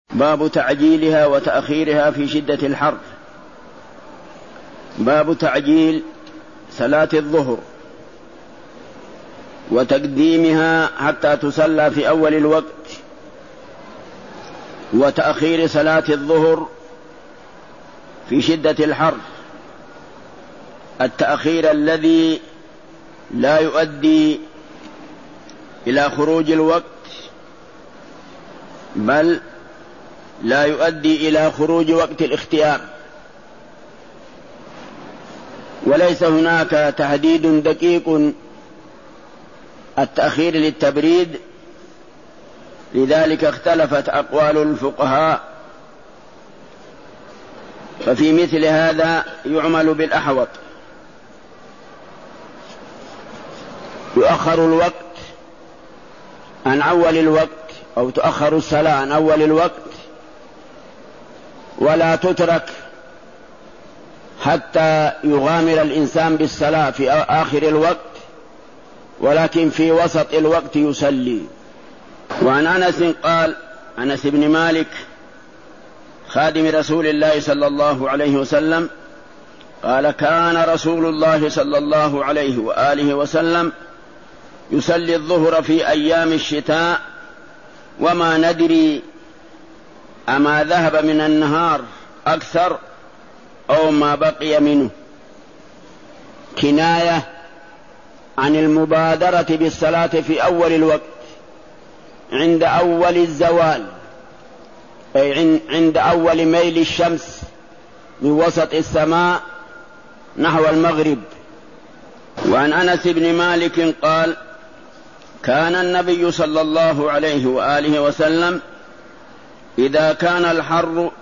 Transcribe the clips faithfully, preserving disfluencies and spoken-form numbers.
باب تعجيلها وتأخيرها في شدة الحر. باب تعجيل صلاة الظهر وتقديمها حتى تصلى في أول الوقت، وتأخير صلاة الظهر في شدة الحر، التأخير الذي لا يؤدي إلى خروج الوقت، بل لا يؤدي إلى خروج وقت الاختيار، وليس هناك تحديد دقيق التأخير للتبريد، لذلك اختلفت أقوال الفقهاء. ففي مثل هذا يعمل بالأحوط، يؤخر الوقت عن أول الوقت، أو تؤخر الصلاة عن أول الوقت ولا تترك حتى يغامر الإنسان بالصلاة في آخر الوقت، ولكن في وسط الوقت يصلي. وعن أنس قال، أنس بن مالك خادم رسول الله صلى الله عليه وسلم قال: كان رسول الله صلى الله عليه وآله وسلم يصلي الظهر في أيام الشتاء وما ندري أما ذهب من النهار أكثر أو ما بقي منه، كناية عن المبادرة بالصلاة في أول الوقت عند أول الزوال، أي عند أول ميل الشمس من وسط السماء نحو المغرب. وعن أنس بن مالك قال: كان النبي صلى الله عليه وآله وسلم إذا كان الحر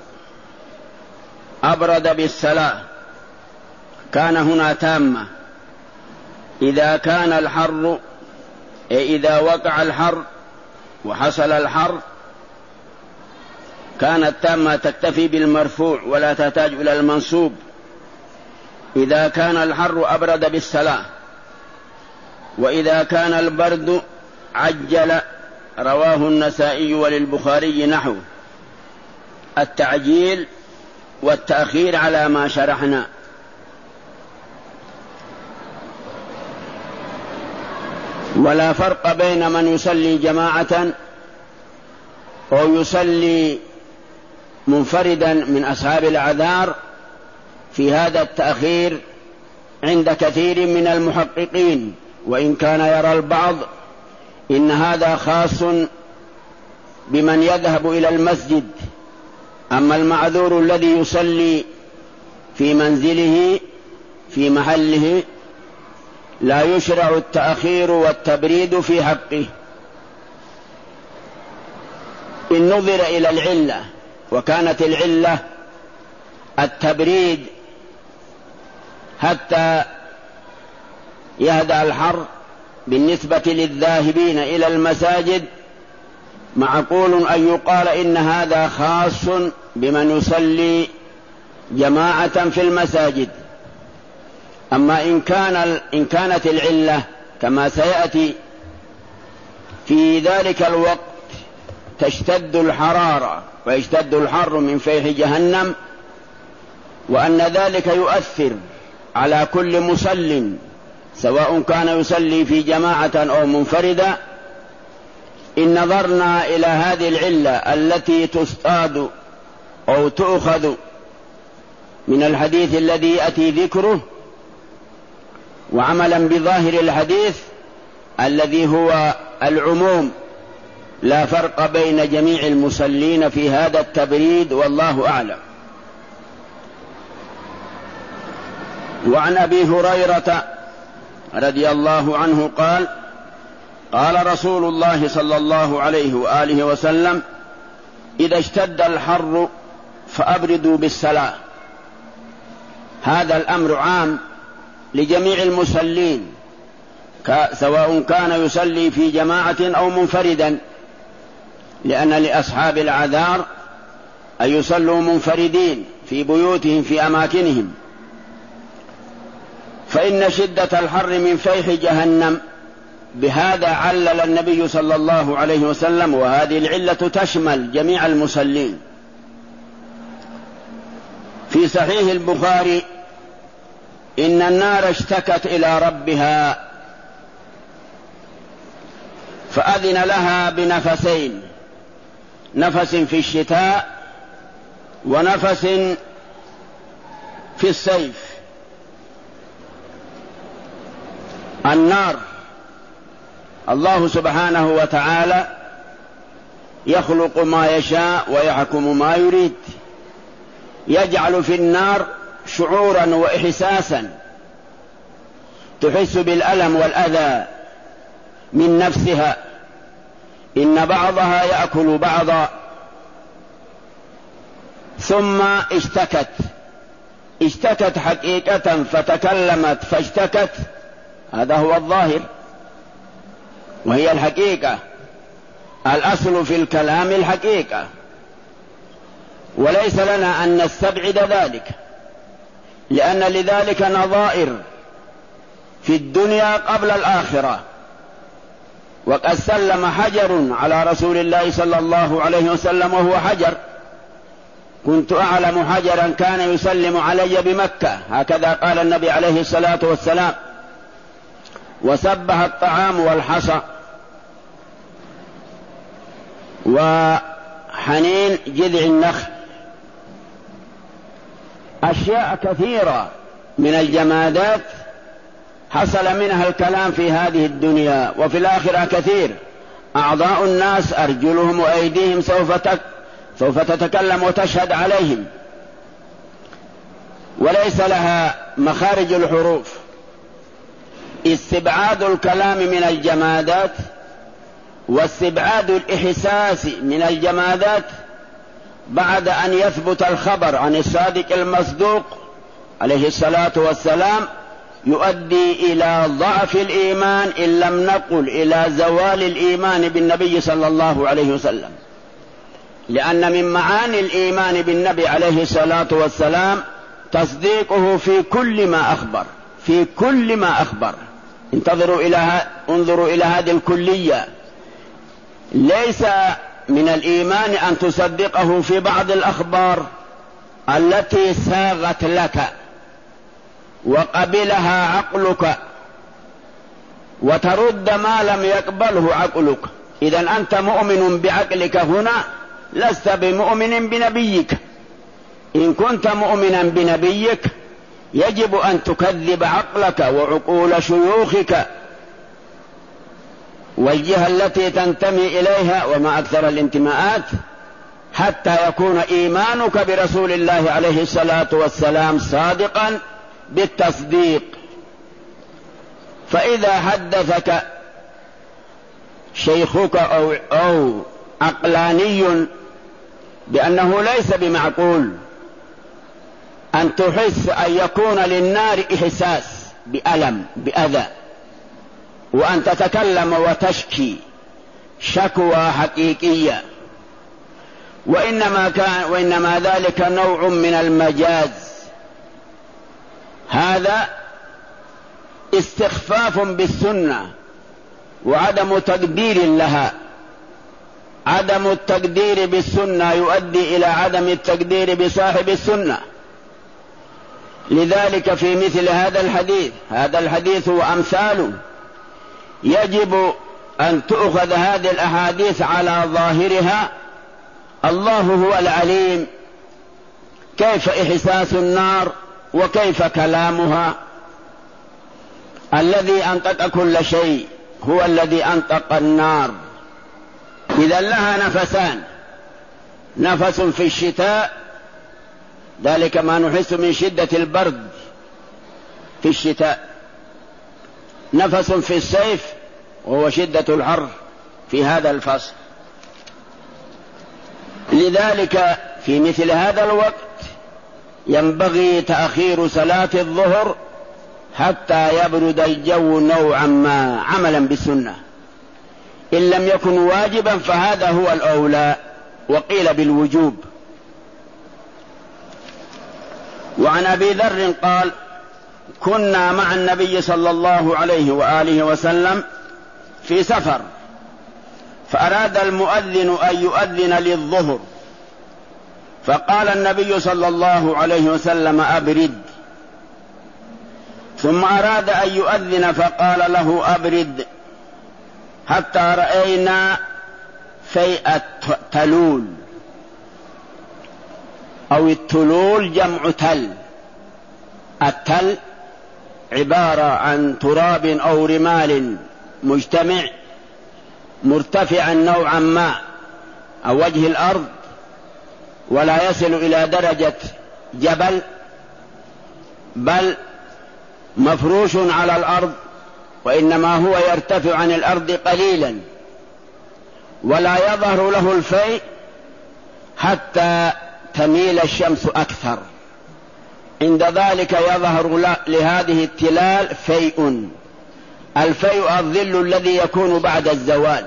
أبرد بالصلاة، كان هنا تامة، إذا كان الحر أي إذا وقع الحر وحصل الحر كانت تامة تكتفي بالمرفوع ولا تحتاج إلى المنصوب. إذا كان الحر أبرد بالصلاة، وإذا كان البرد عجل. رواه النسائي وللبخاري نحو التعجيل والتأخير على ما شرحنا. ولا فرق بين من يصلي جماعة أو يصلي منفردا من أصحاب الأعذار في هذا التأخير عند كثير من المحققين، وإن كان يرى البعض إن هذا خاص بمن يذهب إلى المسجد. أما المعذور الذي يصلي في منزله في محله لا يشرع التأخير والتبريد في حقه. إن نظر إلى العلة، وكانت العلة التبريد حتى يهدأ الحر بالنسبة للذاهبين إلى المساجد، معقول أن يقال إن هذا خاص بمن يصلي جماعة في المساجد. أما إن كان إن كانت العلة كما سيأتي في ذلك الوقت تشتد الحرارة ويشتد الحر من فيح جهنم، وأن ذلك يؤثر على كل مصل سواء كان يصلي في جماعة أو منفردا، إن نظرنا إلى هذه العلة التي تستاد أو تؤخذ من الحديث الذي يأتي ذكره، وعملا بظاهر الحديث الذي هو العموم، لا فرق بين جميع المصلين في هذا التبريد، والله أعلم. وعن أبي هريرة رضي الله عنه قال: قال رسول الله صلى الله عليه وآله وسلم: إذا اشتد الحر فأبردوا بالصلاة. هذا الأمر عام لجميع المصلين، سواء كان يصلي في جماعة أو منفردا، لأن لأصحاب الأعذار أن يصلوا منفردين في بيوتهم في أماكنهم. فإن شدة الحر من فيح جهنم، بهذا علل النبي صلى الله عليه وسلم، وهذه العلة تشمل جميع المصلين. في صحيح البخاري: إن النار اشتكت إلى ربها فأذن لها بنفسين، نفس في الشتاء ونفس في الصيف. النار الله سبحانه وتعالى يخلق ما يشاء ويحكم ما يريد، يجعل في النار شعورا وإحساسا تحس بالألم والأذى من نفسها، إن بعضها يأكل بعضا. ثم اشتكت اشتكت حقيقة، فتكلمت فاشتكت، هذا هو الظاهر وهي الحقيقة. الأصل في الكلام الحقيقة، وليس لنا أن نستبعد ذلك، لأن لذلك نظائر في الدنيا قبل الآخرة. وقد سلم حجر على رسول الله صلى الله عليه وسلم وهو حجر: كنت أعلم حجرا كان يسلم علي بمكة، هكذا قال النبي عليه الصلاة والسلام. وسبح الطعام والحصى وحنين جذع النخل. أشياء كثيرة من الجمادات حصل منها الكلام في هذه الدنيا، وفي الآخرة كثير. أعضاء الناس أرجلهم وأيديهم سوف تك سوف تتكلم وتشهد عليهم، وليس لها مخارج الحروف. استبعاد الكلام من الجمادات واستبعاد الإحساس من الجمادات بعد أن يثبت الخبر عن الصادق المصدوق عليه الصلاة والسلام يؤدي إلى ضعف الإيمان، إن لم نقل إلى زوال الإيمان بالنبي صلى الله عليه وسلم. لأن من معاني الإيمان بالنبي عليه الصلاة والسلام تصديقه في كل ما أخبر، في كل ما أخبر. انتظروا إلى انظروا إلى هذه الكلية. ليس من الإيمان أن تصدقه في بعض الأخبار التي ساغت لك وقبلها عقلك، وترد ما لم يقبله عقلك. إذن أنت مؤمن بعقلك هنا، لست بمؤمن بنبيك. إن كنت مؤمنا بنبيك يجب أن تكذب عقلك وعقول شيوخك والجهة التي تنتمي إليها، وما أكثر الانتماءات، حتى يكون إيمانك برسول الله عليه الصلاة والسلام صادقا بالتصديق. فإذا حدثك شيخك أو, أو عقلاني بأنه ليس بمعقول أن تحس أن يكون للنار إحساس بألم بأذى، وأن تتكلم وتشكي شكوى حقيقية، وإنما كان وإنما ذلك نوع من المجاز. هذا استخفاف بالسنة وعدم تقدير لها. عدم التقدير بالسنة يؤدي إلى عدم التقدير بصاحب السنة. لذلك في مثل هذا الحديث هذا الحديث وأمثاله يجب أن تؤخذ هذه الأحاديث على ظاهرها. الله هو العليم، كيف إحساس النار وكيف كلامها. الذي أنطق كل شيء هو الذي أنطق النار. إذا لها نفسان: نفس في الشتاء، ذلك ما نحس من شدة البرد في الشتاء، نفس في الصيف وهو شدة الحر في هذا الفصل. لذلك في مثل هذا الوقت ينبغي تأخير صلاة الظهر حتى يبرد الجو نوعا ما، عملا بالسنة. إن لم يكن واجبا فهذا هو الأولى، وقيل بالوجوب. وعن أبي ذر قال: كنا مع النبي صلى الله عليه وآله وسلم في سفر، فأراد المؤذن أن يؤذن للظهر، فقال النبي صلى الله عليه وسلم أبرد، ثم أراد أن يؤذن فقال له أبرد حتى رأينا فيء التلول، أو التلول جمع تل. التل عبارة عن تراب أو رمال مجتمع مرتفعا نوعا ما عن وجه الأرض، ولا يصل إلى درجة جبل، بل مفروش على الأرض، وإنما هو يرتفع عن الأرض قليلا، ولا يظهر له الفيء حتى تميل الشمس أكثر، عند ذلك يظهر لهذه التلال فيء. الفيء الظل الذي يكون بعد الزوال،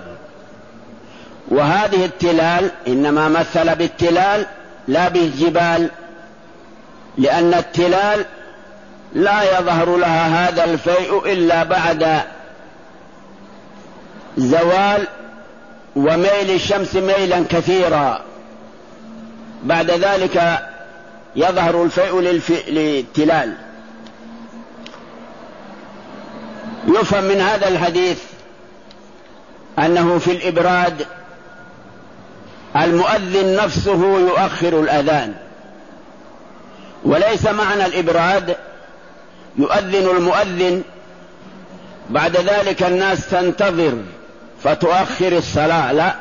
وهذه التلال إنما مثل بالتلال لا بالجبال، لأن التلال لا يظهر لها هذا الفيء إلا بعد زوال وميل الشمس ميلا كثيرا، بعد ذلك يظهر الفيء للتلال. يفهم من هذا الحديث أنه في الإبراد المؤذن نفسه يؤخر الأذان، وليس معنى الإبراد يؤذن المؤذن بعد ذلك الناس تنتظر فتؤخر الصلاة، لا،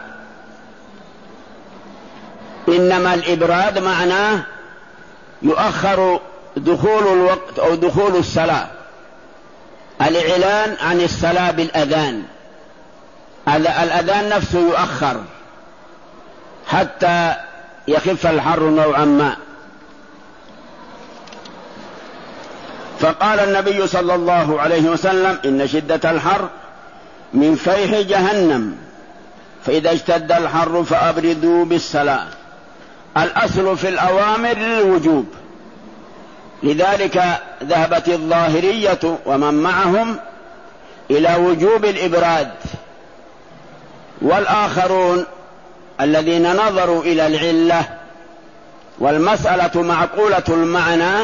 إنما الإبراد معناه يؤخر دخول الوقت أو دخول الصلاة، الإعلان عن الصلاة بالأذان، الأذان نفسه يؤخر حتى يخف الحر نوعا ما. فقال النبي صلى الله عليه وسلم إن شدة الحر من فيح جهنم، فإذا اشتد الحر فأبردوا بالصلاة. الأصل في الأوامر للوجوب، لذلك ذهبت الظاهرية ومن معهم إلى وجوب الإبراد، والآخرون الذين نظروا إلى العلة والمسألة معقولة المعنى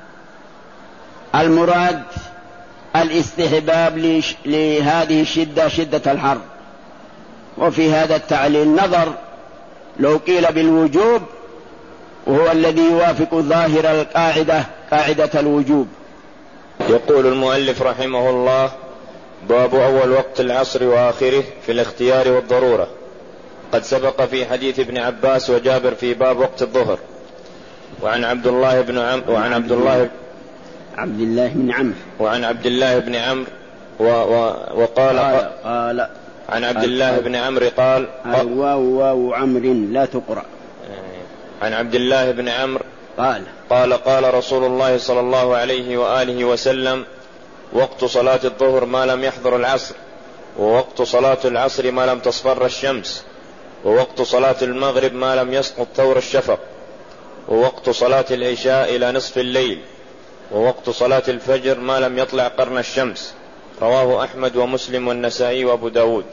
المراد الاستحباب لهذه الشدة شدة الحر. وفي هذا التعليل نظر، لو قيل بالوجوب وهو الذي يوافق ظاهر القاعدة قاعدة الوجوب. يقول المؤلف رحمه الله: باب أول وقت العصر وآخره في الاختيار والضرورة. قد سبق في حديث ابن عباس وجابر في باب وقت الظهر. وعن عبد الله بن عم وعن عبد الله عبد الله بن عمرو وعن عبد الله بن عمرو و... و... وقال قال, قال عن عبد الله بن عمرو قال واو واو عمرو لا تقرأ. عن عبد الله بن عمرو قال قال قال رسول الله صلى الله عليه وآله وسلم: وقت صلاة الظهر ما لم يحضر العصر، ووقت صلاة العصر ما لم تصفر الشمس، ووقت صلاة المغرب ما لم يسقط ثور الشفق، ووقت صلاة العشاء إلى نصف الليل، ووقت صلاة الفجر ما لم يطلع قرن الشمس. رواه أحمد ومسلم والنسائي وأبو داود.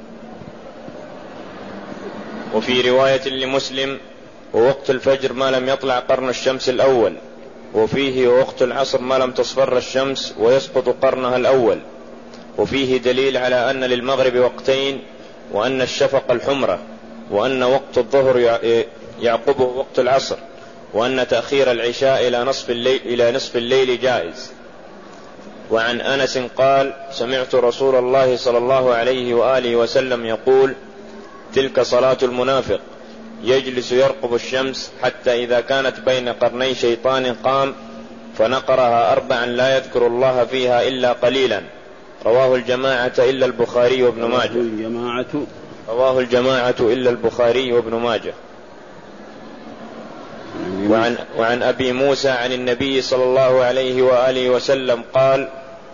وفي رواية لمسلم: ووقت الفجر ما لم يطلع قرن الشمس الأول، وفيه ووقت العصر ما لم تصفر الشمس ويسقط قرنها الأول. وفيه دليل على أن للمغرب وقتين، وأن الشفق الحمرة، وأن وقت الظهر يعقبه وقت العصر، وأن تأخير العشاء إلى نصف الليل, إلى نصف الليل جائز. وعن أنس قال: سمعت رسول الله صلى الله عليه وآله وسلم يقول: تلك صلاة المنافق، يجلس يرقب الشمس حتى إذا كانت بين قرني شيطان قام فنقرها أربعا لا يذكر الله فيها إلا قليلا. رواه الجماعة إلا البخاري وابن ماجه. الجماعة رواه الجماعة إلا البخاري وابن ماجه. وعن, وعن أبي موسى عن النبي صلى الله عليه وآله وسلم قال: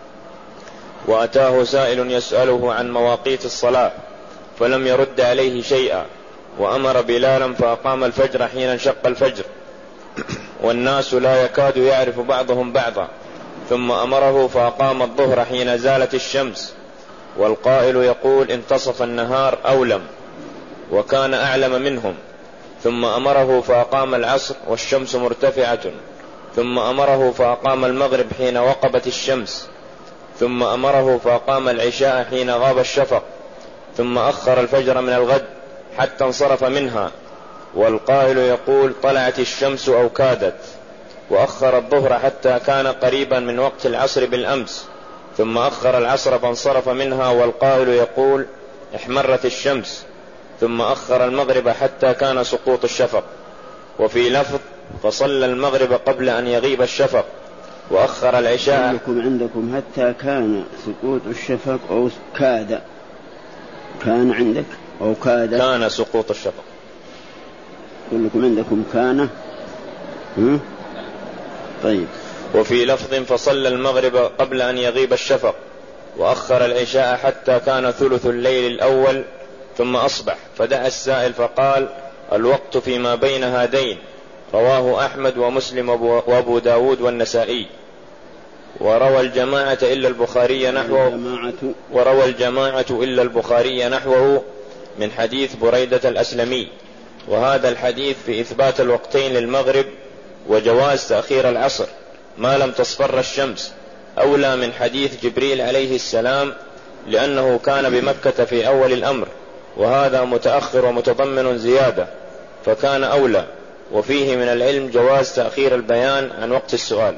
وأتاه سائل يسأله عن مواقيت الصلاة فلم يرد عليه شيئا، وأمر بلالا فأقام الفجر حين انشق الفجر، والناس لا يكاد يعرف بعضهم بعضا، ثم أمره فأقام الظهر حين زالت الشمس، والقائل يقول انتصف النهار أولم وكان أعلم منهم، ثم أمره فأقام العصر والشمس مرتفعة، ثم أمره فأقام المغرب حين وقبت الشمس، ثم أمره فأقام العشاء حين غاب الشفق، ثم أخر الفجر من الغد حتى انصرف منها. والقائل يقول طلعت الشمس أو كادت، وأخر الظهر حتى كان قريبا من وقت العصر بالأمس، ثم أخر العصر فانصرف منها. والقائل يقول احمرت الشمس، ثم أخر المغرب حتى كان سقوط الشفق. وفي لفظ فصلى المغرب قبل أن يغيب الشفق، وأخر العشاء. عندكم عندكم حتى كان سقوط الشفق أو كاد، كان عندك أو كاد كان سقوط الشفق، كلكم عندكم كان. هم؟ طيب. وفي لفظ فصلى المغرب قبل أن يغيب الشفق، وأخر العشاء حتى كان ثلث الليل الأول، ثم أصبح. فدعا السائل فقال الوقت فيما بين هذين. رواه أحمد ومسلم وأبو داود والنسائي. وروى الجماعة إلا البخاري نحوه وروى الجماعة إلا البخاري نحوه من حديث بريدة الأسلمي. وهذا الحديث في إثبات الوقتين للمغرب وجواز تأخير العصر ما لم تصفر الشمس أولى من حديث جبريل عليه السلام، لأنه كان بمكة في أول الأمر، وهذا متأخر ومتضمن زيادة فكان أولى. وفيه من العلم جواز تأخير البيان عن وقت السؤال.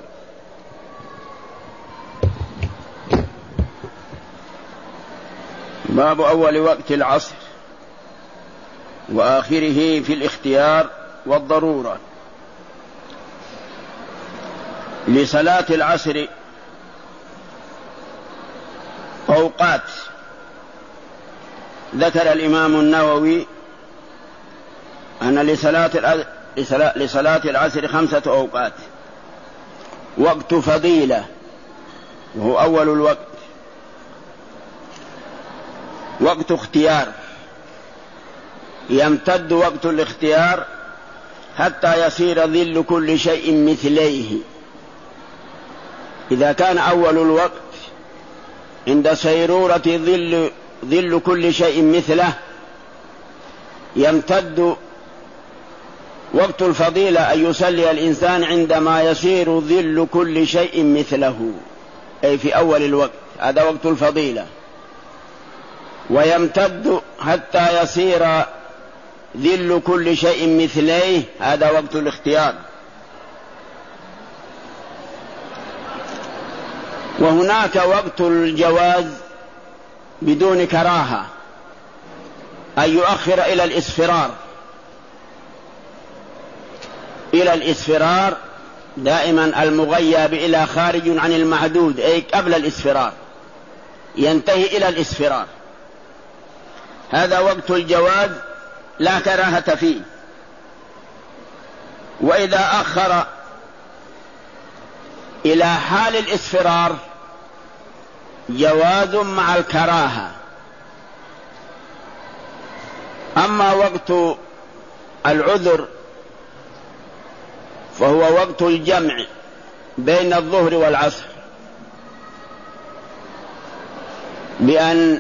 باب أول وقت العصر وآخره في الاختيار والضرورة. لصلاة العصر أوقات، ذكر الإمام النووي أن لصلاة لصلاة العصر خمسة أوقات: وقت فضيلة وهو أول الوقت، وقت اختيار يمتد وقت الاختيار حتى يصير ظل كل شيء مثليه. إذا كان أول الوقت عند صيرورة ظل, ظل كل شيء مثله، يمتد وقت الفضيلة أن يصلي الإنسان عندما يصير ظل كل شيء مثله، أي في أول الوقت، هذا وقت الفضيلة. ويمتد حتى يصير ظل كل شيء مثليه، هذا وقت الاختيار. وهناك وقت الجواز بدون كراهة، أن يؤخر إلى الإسفرار. إلى الإسفرار دائما المغيب إلى خارج عن المحدود، أي قبل الإسفرار، ينتهي إلى الإسفرار، هذا وقت الجواز لا كراهة فيه. وإذا أخر إلى حال الإسفرار جواز مع الكراهة. أما وقت العذر فهو وقت الجمع بين الظهر والعصر، بأن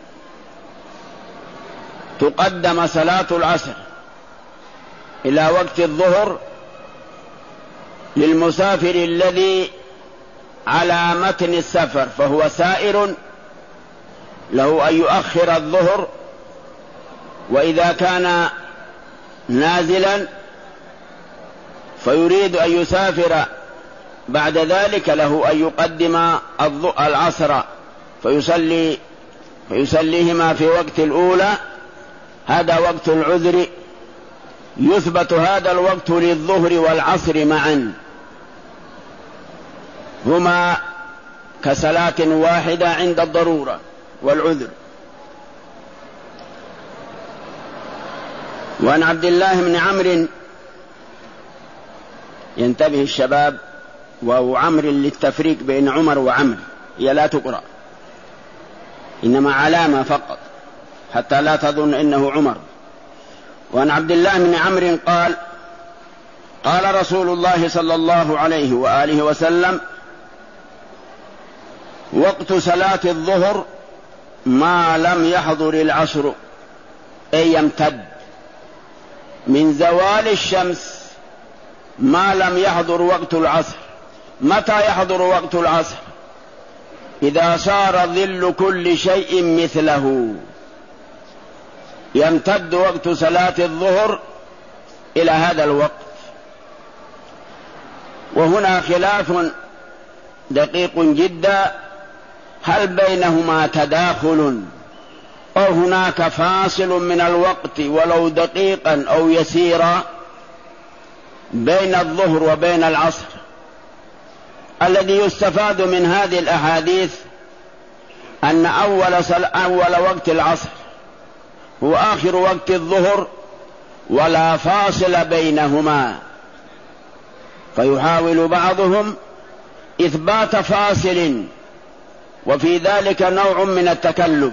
تقدم صلاة العصر إلى وقت الظهر للمسافر الذي على متن السفر فهو سائر، له أن يؤخر الظهر. وإذا كان نازلا فيريد أن يسافر بعد ذلك له أن يقدم العصر فيصلي فيصليهما في وقت الأولى، هذا وقت العذر. يثبت هذا الوقت للظهر والعصر معا، هما كصلاة واحدة عند الضرورة والعذر. وعن عبد الله بن عمرو، ينتبه الشباب، وهو عمرو للتفريق بين عمر وعمر، هي لا تقرأ إنما علامة فقط حتى لا تظن إنه عمر. وعن عبد الله بن عمرو قال: قال رسول الله صلى الله عليه وآله وسلم: وقت صلاة الظهر ما لم يحضر العصر، أي يمتد من زوال الشمس ما لم يحضر وقت العصر. متى يحضر وقت العصر؟ إذا صار ظل كل شيء مثله، يمتد وقت صلاة الظهر إلى هذا الوقت. وهنا خلاف دقيق جدا، هل بينهما تداخل أو هناك فاصل من الوقت ولو دقيقا أو يسيرا بين الظهر وبين العصر؟ الذي يستفاد من هذه الأحاديث أن أول, صل... أول وقت العصر هو آخر وقت الظهر ولا فاصل بينهما، فيحاول بعضهم إثبات فاصل، وفي ذلك نوع من التكلف.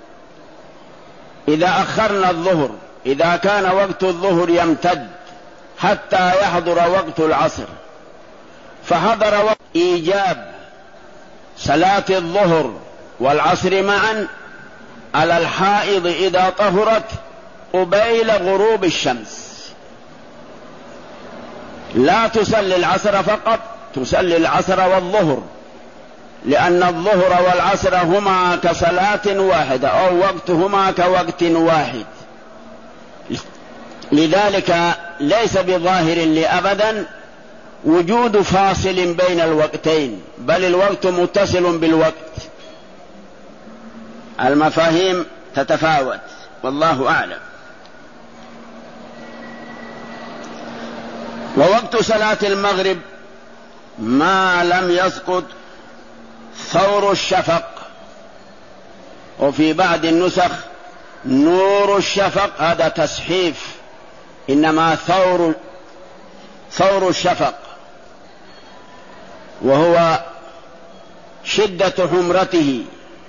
إذا أخرنا الظهر، إذا كان وقت الظهر يمتد حتى يحضر وقت العصر، فحضر وقت إيجاب صلاة الظهر والعصر معا على الحائض إذا طهرت قبيل غروب الشمس، لا تصلي العصر فقط، تصلي العصر والظهر، لأن الظهر والعصر هما كصلاة واحدة أو وقتهما كوقت واحد. لذلك ليس بظاهر لي أبدا وجود فاصل بين الوقتين، بل الوقت متصل بالوقت. المفاهيم تتفاوت والله أعلم. ووقت صلاة المغرب ما لم يسقط ثور الشفق، وفي بعض النسخ نور الشفق، هذا تصحيف، إنما ثور ثور الشفق، وهو شدة حمرته،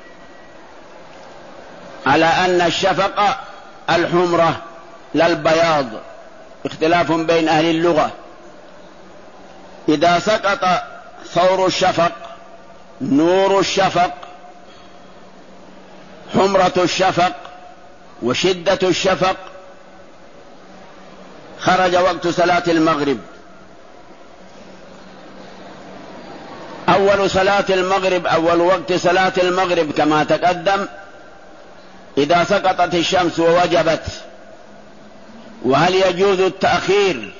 على أن الشفق الحمرة لا البياض، اختلاف بين أهل اللغة. إذا سقط ثور الشفق، نور الشفق، حمرة الشفق وشدة الشفق، خرج وقت صلاة المغرب. أول صلاة المغرب، أول وقت صلاة المغرب كما تقدم إذا سقطت الشمس ووجبت. وهل يجوز التأخير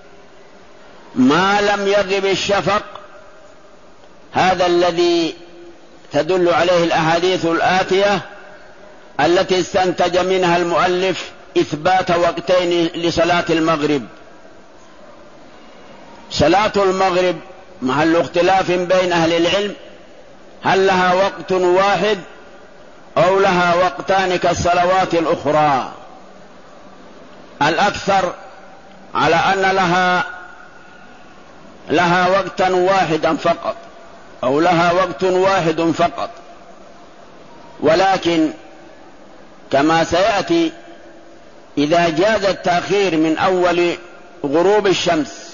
ما لم يغب الشفق؟ هذا الذي تدل عليه الأحاديث الآتية التي استنتج منها المؤلف إثبات وقتين لصلاة المغرب. صلاة المغرب محل اختلاف بين أهل العلم، هل لها وقت واحد أو لها وقتان كالصلوات الأخرى؟ الأكثر على أن لها لها وقتا واحدا فقط، أو لها وقت واحد فقط. ولكن كما سيأتي إذا جاز التأخير من أول غروب الشمس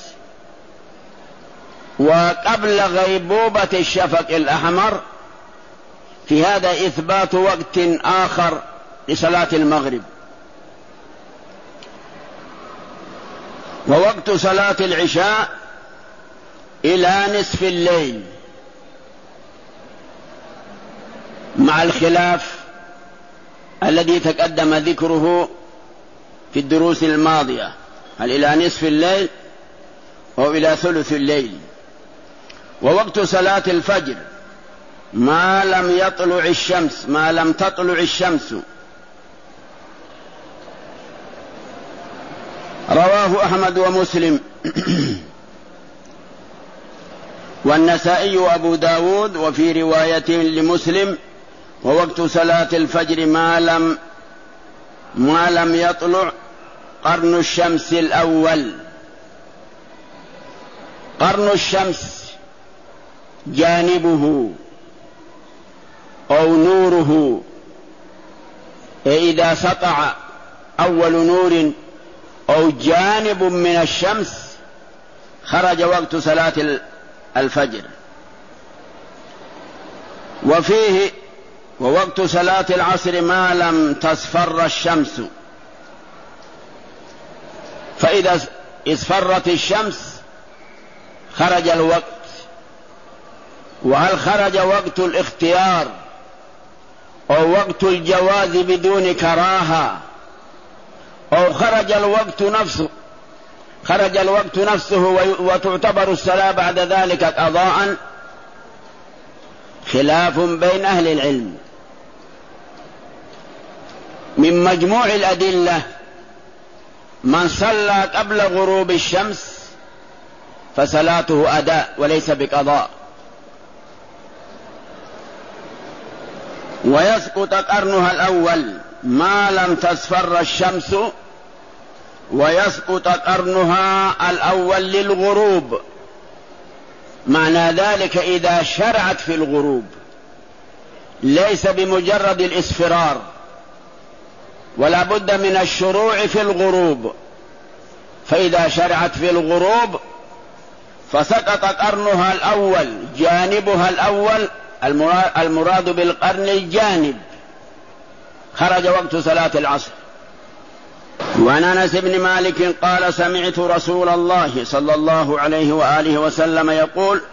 وقبل غيبوبة الشفق الأحمر، في هذا إثبات وقت آخر لصلاة المغرب. ووقت صلاة العشاء إلى نصف الليل، مع الخلاف الذي تقدم ذكره في الدروس الماضية، هل إلى نصف الليل أو إلى ثلث الليل. ووقت صلاة الفجر ما لم يطلع الشمس، ما لم تطلع الشمس. رواه أحمد ومسلم والنسائي وأبو داود، وفي رواية لمسلم ووقت صلاة الفجر ما لم ما لم يطلع قرن الشمس الأول. قرن الشمس جانبه أو نوره، إذا سطع أول نور أو جانب من الشمس خرج وقت صلاة الفجر. وفيه ووقت صلاة العصر ما لم تصفر الشمس، فإذا اصفرت الشمس خرج الوقت. وهل خرج وقت الاختيار أو وقت الجواز بدون كراهة، أو خرج الوقت نفسه خرج الوقت نفسه وتعتبر الصلاة بعد ذلك قضاء؟ خلاف بين أهل العلم. من مجموع الأدلة من صلى قبل غروب الشمس فصلاته أداء وليس بقضاء، ويسقط قرنها الأول ما لم تصفر الشمس، ويسقط قرنها الأول للغروب. معنى ذلك إذا شرعت في الغروب، ليس بمجرد الإصفرار، ولا بد من الشروع في الغروب. فإذا شرعت في الغروب فسقط قرنها الأول، جانبها الأول، المراد بالقرن الجانب، خرج وقت صلاة العصر. وعن أنس بن مالك قال سمعت رسول الله صلى الله عليه وآله وسلم يقول: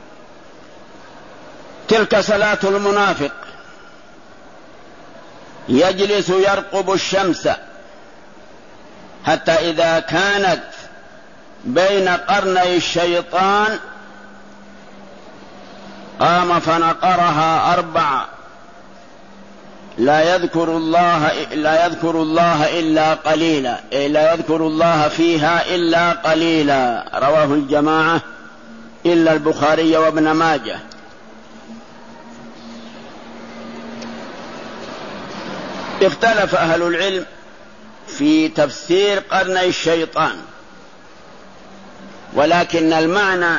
تلك صلاة المنافق، يجلس يرقب الشمس حتى إذا كانت بين قرني الشيطان قام فنقرها أربع، لا يذكر الله لا يذكر الله إلا قليلا، لا يذكر الله فيها إلا قليلا. رواه الجماعة إلا البخاري وابن ماجه. اختلف أهل العلم في تفسير قرني الشيطان، ولكن المعنى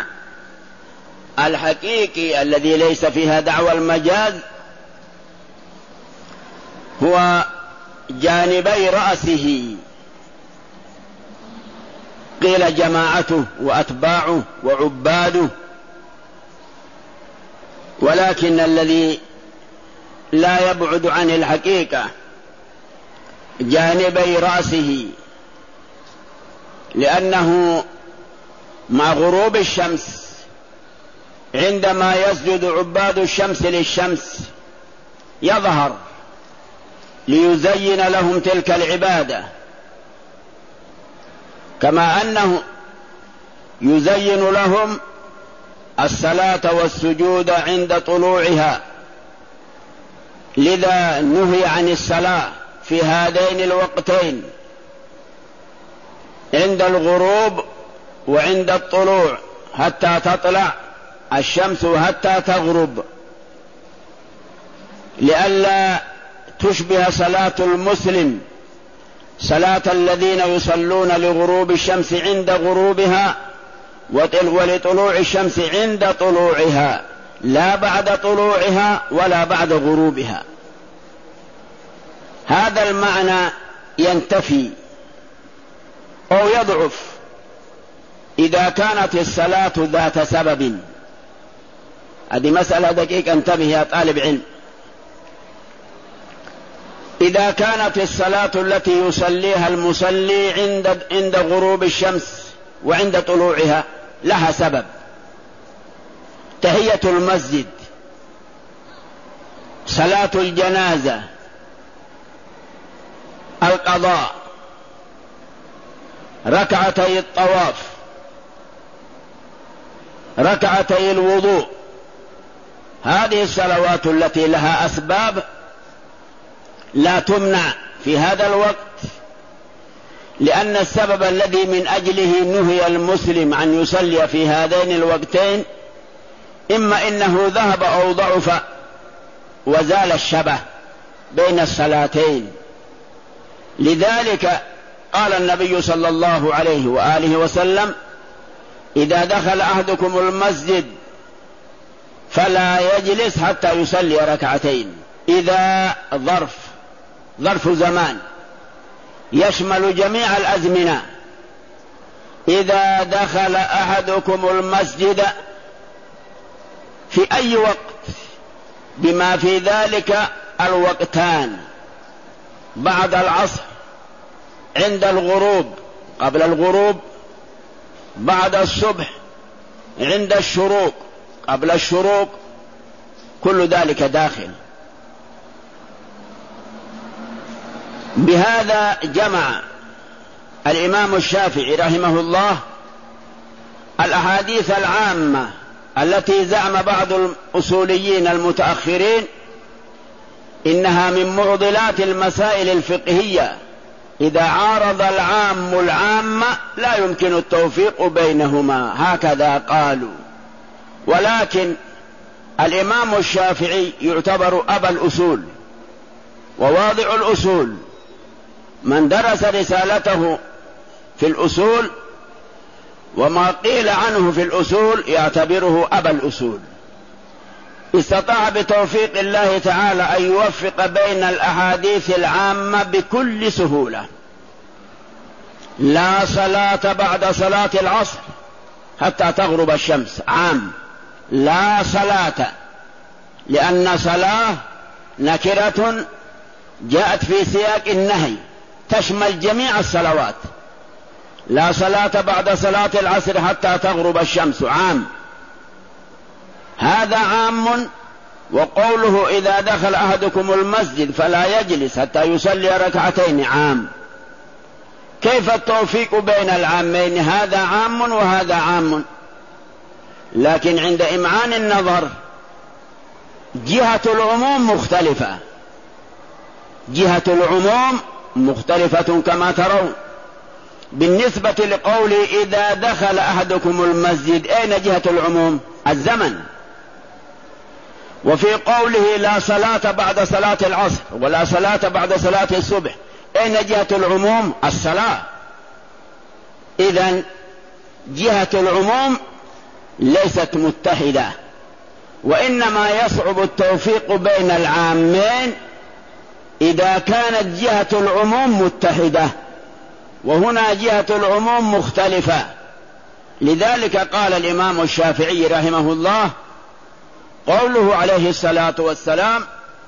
الحقيقي الذي ليس فيها دعوى المجاز هو جانبي رأسه، قيل جماعته وأتباعه وعباده، ولكن الذي لا يبعد عن الحقيقة جانبي رأسه، لأنه مع غروب الشمس عندما يسجد عباد الشمس للشمس يظهر ليزين لهم تلك العبادة، كما أنه يزين لهم الصلاة والسجود عند طلوعها. لذا نهي عن الصلاة في هذين الوقتين، عند الغروب وعند الطلوع، حتى تطلع الشمس وحتى تغرب، لئلا تشبه صلاة المسلم صلاة الذين يصلون لغروب الشمس عند غروبها ولطلوع الشمس عند طلوعها، لا بعد طلوعها ولا بعد غروبها. هذا المعنى ينتفي أو يضعف إذا كانت الصلاة ذات سبب. هذه مسألة دقيقة، انتبه يا طالب علم. إذا كانت الصلاة التي يصليها المصلي عند عند غروب الشمس وعند طلوعها لها سبب، تحية المسجد، صلاة الجنازة، القضاء، ركعتي الطواف، ركعتي الوضوء، هذه الصلوات التي لها أسباب لا تمنع في هذا الوقت، لأن السبب الذي من أجله نهي المسلم أن يصلي في هذين الوقتين إما إنه ذهب أو ضعف وزال الشبه بين الصلاتين. لذلك قال النبي صلى الله عليه وآله وسلم: إذا دخل أحدكم المسجد فلا يجلس حتى يصلي ركعتين. إذا ظرف ظرف زمان يشمل جميع الأزمنة. إذا دخل أحدكم المسجد في أي وقت بما في ذلك الوقتان بعد العصر، عند الغروب، قبل الغروب، بعد الصبح، عند الشروق، قبل الشروق، كل ذلك داخل. بهذا جمع الإمام الشافعي رحمه الله الأحاديث العامة التي زعم بعض الأصوليين المتأخرين إنها من معضلات المسائل الفقهية، إذا عارض العام العام لا يمكن التوفيق بينهما، هكذا قالوا. ولكن الإمام الشافعي يعتبر أبا الأصول وواضع الأصول، من درس رسالته في الأصول وما قيل عنه في الأصول يعتبره أبا الأصول. استطاع بتوفيق الله تعالى أن يوفق بين الأحاديث العامة بكل سهولة. لا صلاة بعد صلاة العصر حتى تغرب الشمس، عام، لا صلاة، لأن صلاة نكرة جاءت في سياق النهي تشمل جميع الصلوات. لا صلاة بعد صلاة العصر حتى تغرب الشمس، عام، هذا عام. وقوله إذا دخل أحدكم المسجد فلا يجلس حتى يصلي ركعتين، عام. كيف التوفيق بين العامين؟ هذا عام وهذا عام. لكن عند إمعان النظر جهة العموم مختلفة، جهة العموم مختلفة كما ترون. بالنسبة لقول إذا دخل أحدكم المسجد، أين جهة العموم؟ الزمن. وفي قوله لا صلاة بعد صلاة العصر ولا صلاة بعد صلاة الصبح، أين جهة العموم؟ الصلاة. إذن جهة العموم ليست متحدة، وإنما يصعب التوفيق بين العامين إذا كانت جهة العموم متحدة، وهنا جهة العموم مختلفة. لذلك قال الإمام الشافعي رحمه الله قوله عليه الصلاة والسلام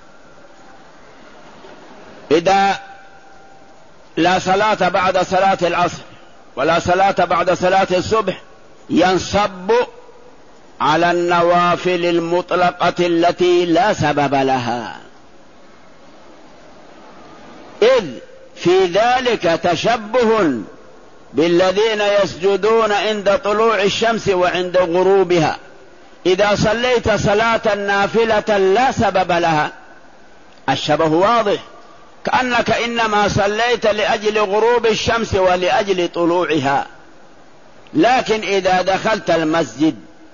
إذا لا صلاة بعد صلاة العصر ولا صلاة بعد صلاة الصبح ينصب على النوافل المطلقة التي لا سبب لها، إذ في ذلك تشبه بالذين يسجدون عند طلوع الشمس وعند غروبها. إذا صليت صلاة نافلة لا سبب لها الشبه واضح، كأنك إنما صليت لأجل غروب الشمس ولأجل طلوعها. لكن إذا دخلت المسجد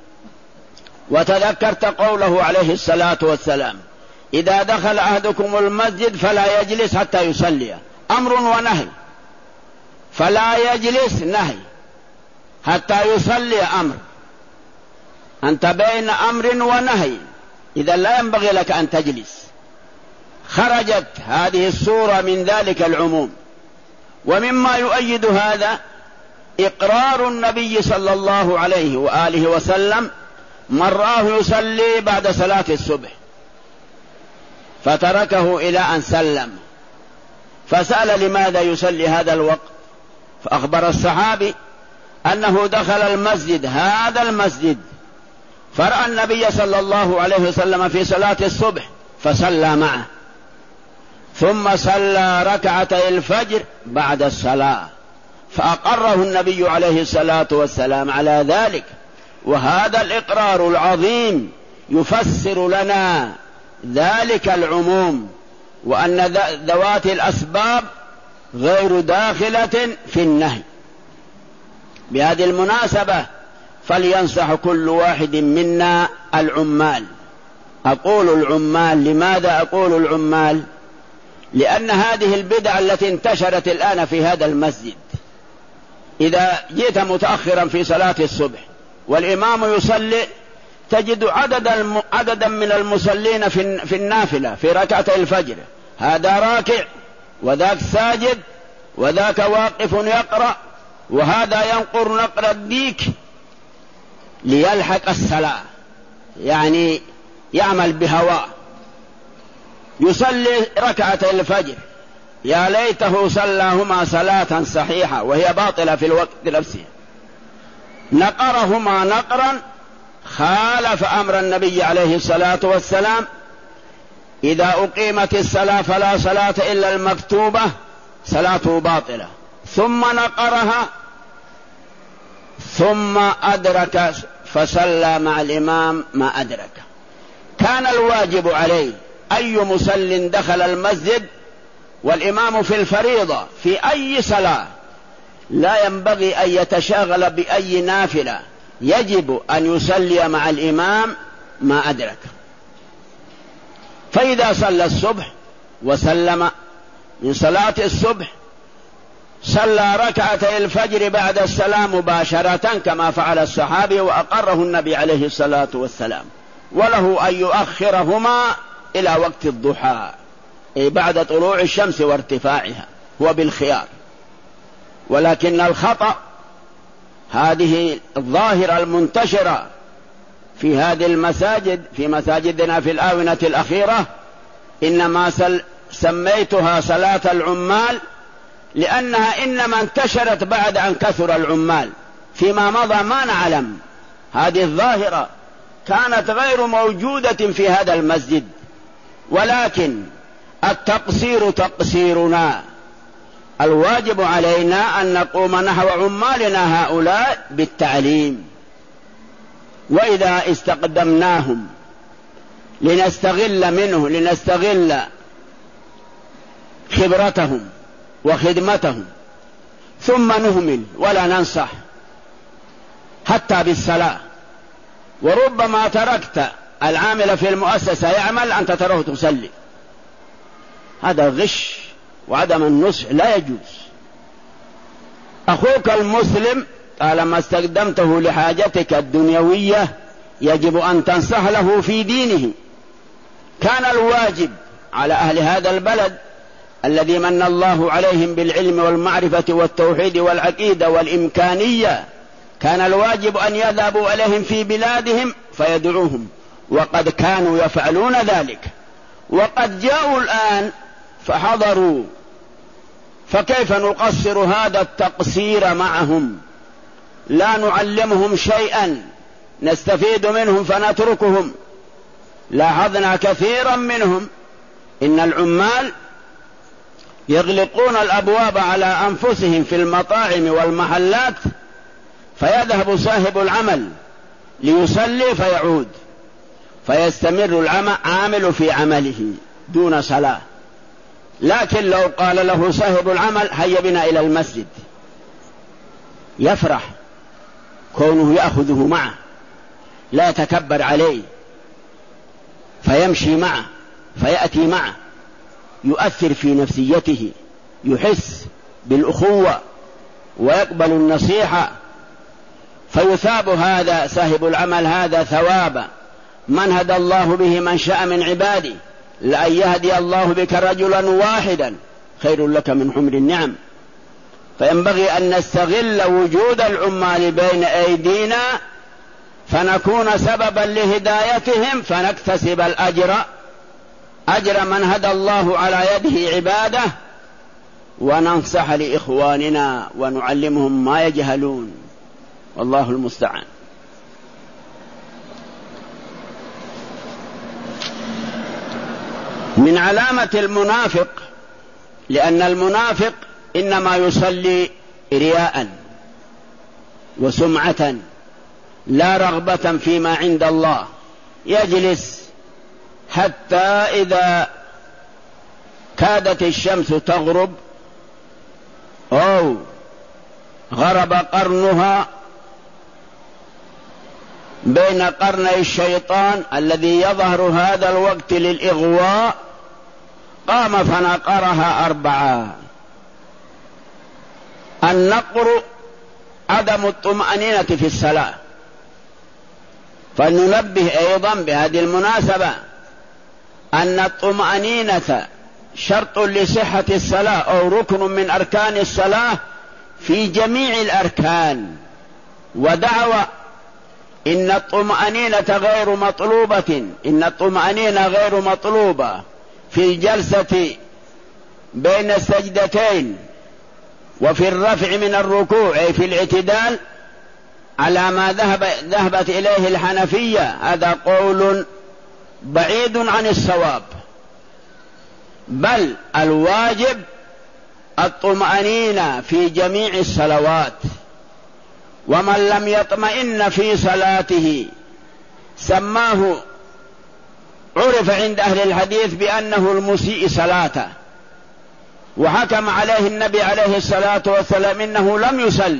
وتذكرت قوله عليه الصلاة والسلام إذا دخل أحدكم المسجد فلا يجلس حتى يصلي، أمر ونهي، فلا يجلس نهي، حتى يصلي أمر، أنت بين أمر ونهي، إذا لا ينبغي لك أن تجلس. خرجت هذه الصورة من ذلك العموم. ومما يؤيد هذا إقرار النبي صلى الله عليه وآله وسلم مراه يصلي بعد صلاة الصبح فتركه إلى أن سلم، فسأل لماذا يصلي هذا الوقت، فأخبر الصحابي أنه دخل المسجد، هذا المسجد، فرأى النبي صلى الله عليه وسلم في صلاة الصبح فصلى معه، ثم صلى ركعتي الفجر بعد الصلاة، فأقره النبي عليه الصلاة والسلام على ذلك. وهذا الإقرار العظيم يفسر لنا ذلك العموم، وأن ذوات الأسباب غير داخلة في النهي. بهذه المناسبة فلينصح كل واحد منا العمال. أقول العمال، لماذا أقول العمال؟ لأن هذه البدع التي انتشرت الآن في هذا المسجد، إذا جئت متأخرا في صلاة الصبح والإمام يصلي تجد عدد عددا من المصلين في في النافلة في ركعتي الفجر، هذا راكع وذاك ساجد وذاك واقف يقرأ وهذا ينقر نقر الديك ليلحق الصلاة، يعني يعمل بهواه. يصلي ركعتي الفجر يا ليته صلاهما صلاة صحيحة وهي باطلة في الوقت نفسه، نقرهما نقرا خالف أمر النبي عليه الصلاة والسلام: إذا أقيمت الصلاة فلا صلاة إلا المكتوبة، صلاته باطلة. ثم نقرها ثم أدرك فصلى مع الإمام ما أدرك. كان الواجب عليه أي مسل دخل المسجد والإمام في الفريضة في أي صلاة لا ينبغي أن يتشاغل بأي نافلة، يجب أن يصلي مع الإمام ما أدرك. فإذا صلى الصبح وسلم من صلاة الصبح صلى ركعتي الفجر بعد السلام مباشرة كما فعل الصحابي وأقره النبي عليه الصلاة والسلام، وله أن يؤخرهما إلى وقت الضحى أي بعد طلوع الشمس وارتفاعها، هو بالخيار. ولكن الخطأ هذه الظاهرة المنتشرة في هذه المساجد، في مساجدنا في الآونة الأخيرة، إنما سميتها صلاة العمال لأنها إنما انتشرت بعد أن كثر العمال، فيما مضى ما نعلم. هذه الظاهرة كانت غير موجودة في هذا المسجد، ولكن التقصير تقصيرنا. الواجب علينا أن نقوم نحو عمالنا هؤلاء بالتعليم، وإذا استقدمناهم لنستغل منه لنستغل خبرتهم وخدمتهم ثم نهمل ولا ننصح حتى بالصلاة، وربما تركت العامل في المؤسسة يعمل أنت تروح تصلي، هذا غش وعدم النصح لا يجوز. أخوك المسلم طالما استخدمته لحاجتك الدنيوية يجب أن تنصح له في دينه. كان الواجب على أهل هذا البلد الذي من الله عليهم بالعلم والمعرفة والتوحيد والعقيدة والإمكانية، كان الواجب أن يذهبوا إليهم في بلادهم فيدعوهم، وقد كانوا يفعلون ذلك، وقد جاءوا الآن فحضروا، فكيف نقصر هذا التقصير معهم؟ لا نعلمهم شيئا، نستفيد منهم فنتركهم. لاحظنا كثيرا منهم إن العمال يغلقون الأبواب على أنفسهم في المطاعم والمحلات، فيذهب صاحب العمل ليصلي فيعود، فيستمر العامل في عمله دون صلاة. لكن لو قال له صاحب العمل هيا بنا إلى المسجد، يفرح كونه يأخذه معه، لا يتكبر عليه، فيمشي معه فيأتي معه، يؤثر في نفسيته، يحس بالأخوة ويقبل النصيحة، فيثاب هذا صاحب العمل هذا ثواب من هدى الله به من شاء من عباده، لأن يهدي الله بك رجلا واحدا خير لك من حمر النعم. فينبغي أن نستغل وجود العمال بين أيدينا فنكون سببا لهدايتهم، فنكتسب الأجر أجر من هدى الله على يده عباده، وننصح لإخواننا ونعلمهم ما يجهلون، والله المستعان. من علامة المنافق، لأن المنافق إنما يصلي رياء وسمعة لا رغبة فيما عند الله، يجلس حتى إذا كادت الشمس تغرب أو غرب قرنها بين قرني الشيطان الذي يظهر هذا الوقت للإغواء، قام فنقرها أربعة. النقر عدم الطمأنينة في الصلاة، فلننبه أيضا بهذه المناسبة أن الطمأنينة شرط لصحة الصلاة أو ركن من أركان الصلاة في جميع الأركان، ودعوى إن الطمأنينة غير مطلوبة إن الطمأنينة غير مطلوبة في الجلسة بين السجدتين وفي الرفع من الركوع أي في الاعتدال على ما ذهب ذهبت إليه الحنفية، هذا قول بعيد عن الصواب، بل الواجب الطمأنينة في جميع الصلوات، ومن لم يطمئن في صلاته سماه عرف عند أهل الحديث بأنه المسيء صلاته، وحكم عليه النبي عليه الصلاة والسلام إنه لم يصل.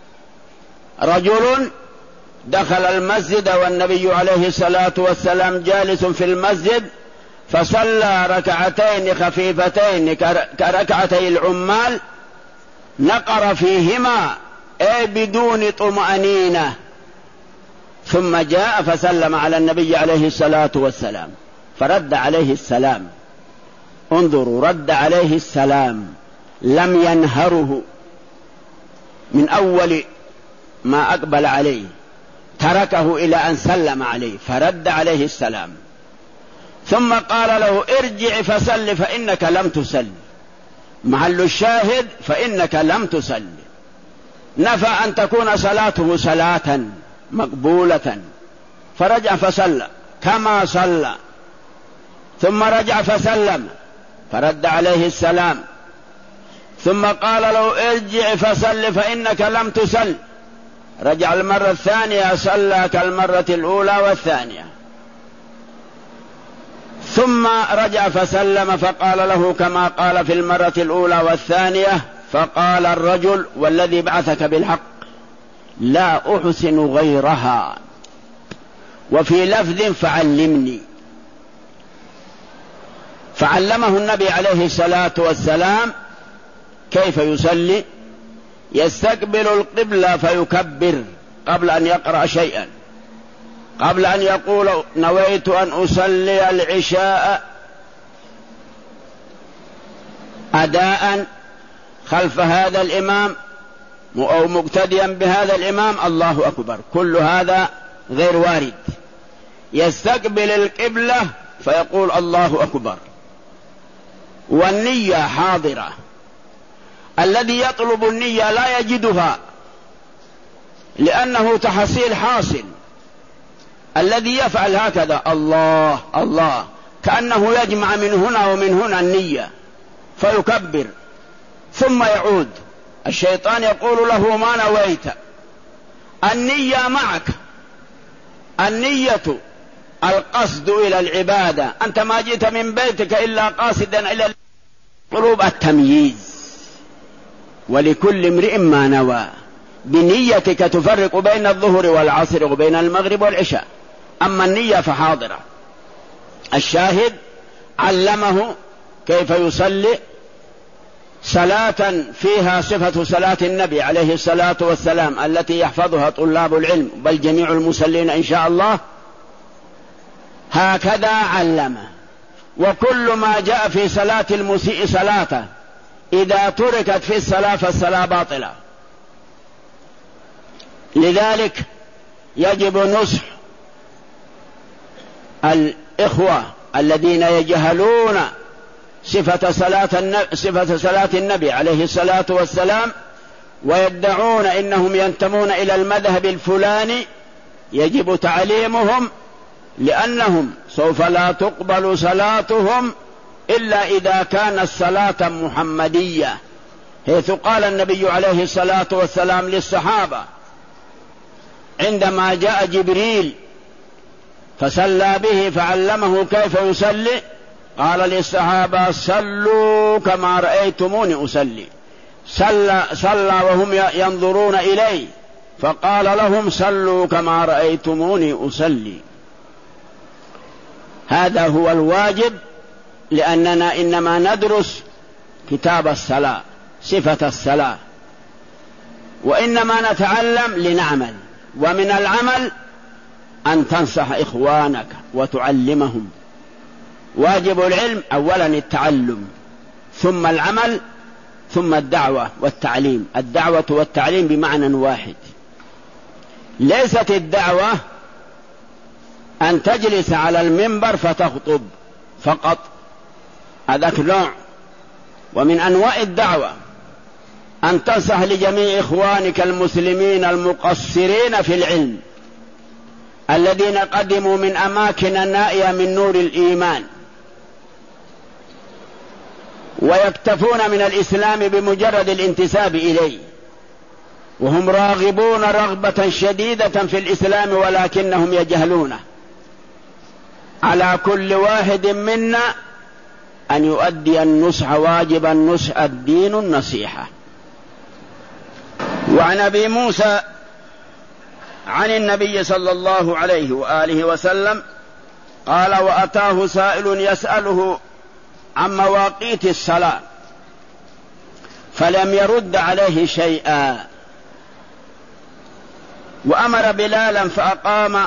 رجل دخل المسجد والنبي عليه الصلاة والسلام جالس في المسجد فصلى ركعتين خفيفتين كركعتي العمال نقر فيهما أي بدون طمأنينة، ثم جاء فسلم على النبي عليه الصلاة والسلام فرد عليه السلام. انظروا، رد عليه السلام، لم ينهره من أول ما أقبل عليه، تركه إلى أن سلم عليه فرد عليه السلام، ثم قال له ارجع فسل فإنك لم تسل، محل الشاهد فإنك لم تسل، نفى أن تكون صلاته صلاة مقبولة، فرجع فصلى كما صلى، ثم رجع فسلم فرد عليه السلام، ثم قال له ارجع فسل فإنك لم تسل، رجع المرة الثانية صلى كالمرة الأولى والثانية، ثم رجع فسلم فقال له كما قال في المرة الأولى والثانية، فقال الرجل والذي بعثك بالحق لا أحسن غيرها، وفي لفظ فعلمني، فعلمه النبي عليه الصلاة والسلام كيف يصلي، يستقبل القبلة فيكبر قبل أن يقرأ شيئا، قبل أن يقول نويت أن أصلي العشاء أداء خلف هذا الإمام أو مقتديا بهذا الإمام، الله أكبر، كل هذا غير وارد. يستقبل القبلة فيقول الله أكبر، والنية حاضرة، الذي يطلب النية لا يجدها لأنه تحصيل حاصل، الذي يفعل هكذا الله الله كأنه يجمع من هنا ومن هنا النية فيكبر ثم يعود، الشيطان يقول له ما نويت، النية معك، النية القصد إلى العبادة، أنت ما جئت من بيتك إلا قاصدا إلى قلوب التمييز، ولكل امرئ ما نوى، بنيتك تفرق بين الظهر والعصر وبين المغرب والعشاء، أما النية فحاضرة. الشاهد علمه كيف يصلي صلاة فيها صفة صلاة النبي عليه الصلاة والسلام التي يحفظها طلاب العلم بل جميع المصلين إن شاء الله، هكذا علمه. وكل ما جاء في صلاة المسيء صلاته إذا تركت في الصلاة فالصلاة باطلة، لذلك يجب نصح الإخوة الذين يجهلون صفة صلاة النبي, صفة صلاة النبي عليه الصلاة والسلام ويدعون إنهم ينتمون إلى المذهب الفلاني، يجب تعليمهم، لأنهم سوف لا تقبل صلاتهم إلا إذا كانت صلاة محمدية، حيث قال النبي عليه الصلاة والسلام للصحابة عندما جاء جبريل فصلى به فعلمه كيف يصلي، قال للصحابة صلوا كما رأيتموني أصلي، صلى, صلى وهم ينظرون إليه فقال لهم صلوا كما رأيتموني أصلي. هذا هو الواجب، لأننا إنما ندرس كتاب الصلاة صفة الصلاة، وإنما نتعلم لنعمل، ومن العمل أن تنصح إخوانك وتعلمهم. واجب العلم أولا التعلم ثم العمل ثم الدعوة والتعليم. الدعوة والتعليم بمعنى واحد، ليست الدعوة أن تجلس على المنبر فتخطب فقط، هذاك نوع. ومن أنواع الدعوة أن تنصح لجميع إخوانك المسلمين المقصرين في العلم الذين قدموا من أماكن نائية من نور الإيمان ويكتفون من الإسلام بمجرد الانتساب إليه، وهم راغبون رغبة شديدة في الإسلام ولكنهم يجهلونه. على كل واحد منا أن يؤدي النصح واجب النصح، الدين النصيحة. وعن أبي موسى عن النبي صلى الله عليه وآله وسلم قال: وأتاه سائل يسأله عن مواقيت الصلاة فلم يرد عليه شيئا، وأمر بلالا فأقام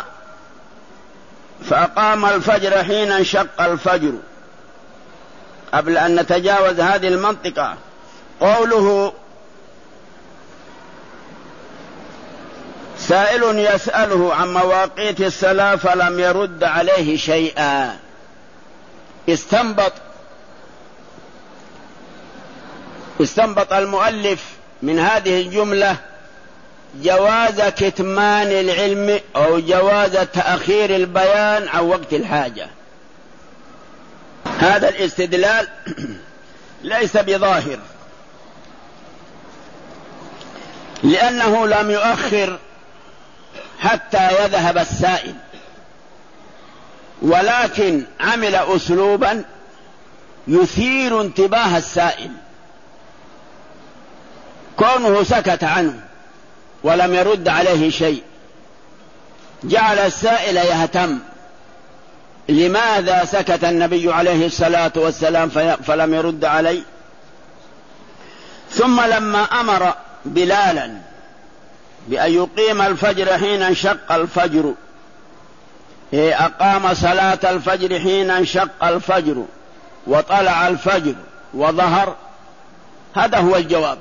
فأقام الفجر حين انشق الفجر. قبل أن نتجاوز هذه المنطقة، قوله سائل يسأله عن مواقيت الصلاة فلم يرد عليه شيئا، استنبط استنبط المؤلف من هذه الجملة جواز كتمان العلم أو جواز تأخير البيان عن وقت الحاجة. هذا الاستدلال ليس بظاهر، لأنه لم يؤخر حتى يذهب السائل، ولكن عمل أسلوبا يثير انتباه السائل. كونه سكت عنه ولم يرد عليه شيء جعل السائل يهتم، لماذا سكت النبي عليه الصلاة والسلام فلم يرد عليه؟ ثم لما أمر بلالا بأن يقيم الفجر حين انشق الفجر، أقام صلاة الفجر حين انشق الفجر وطلع الفجر وظهر، هذا هو الجواب.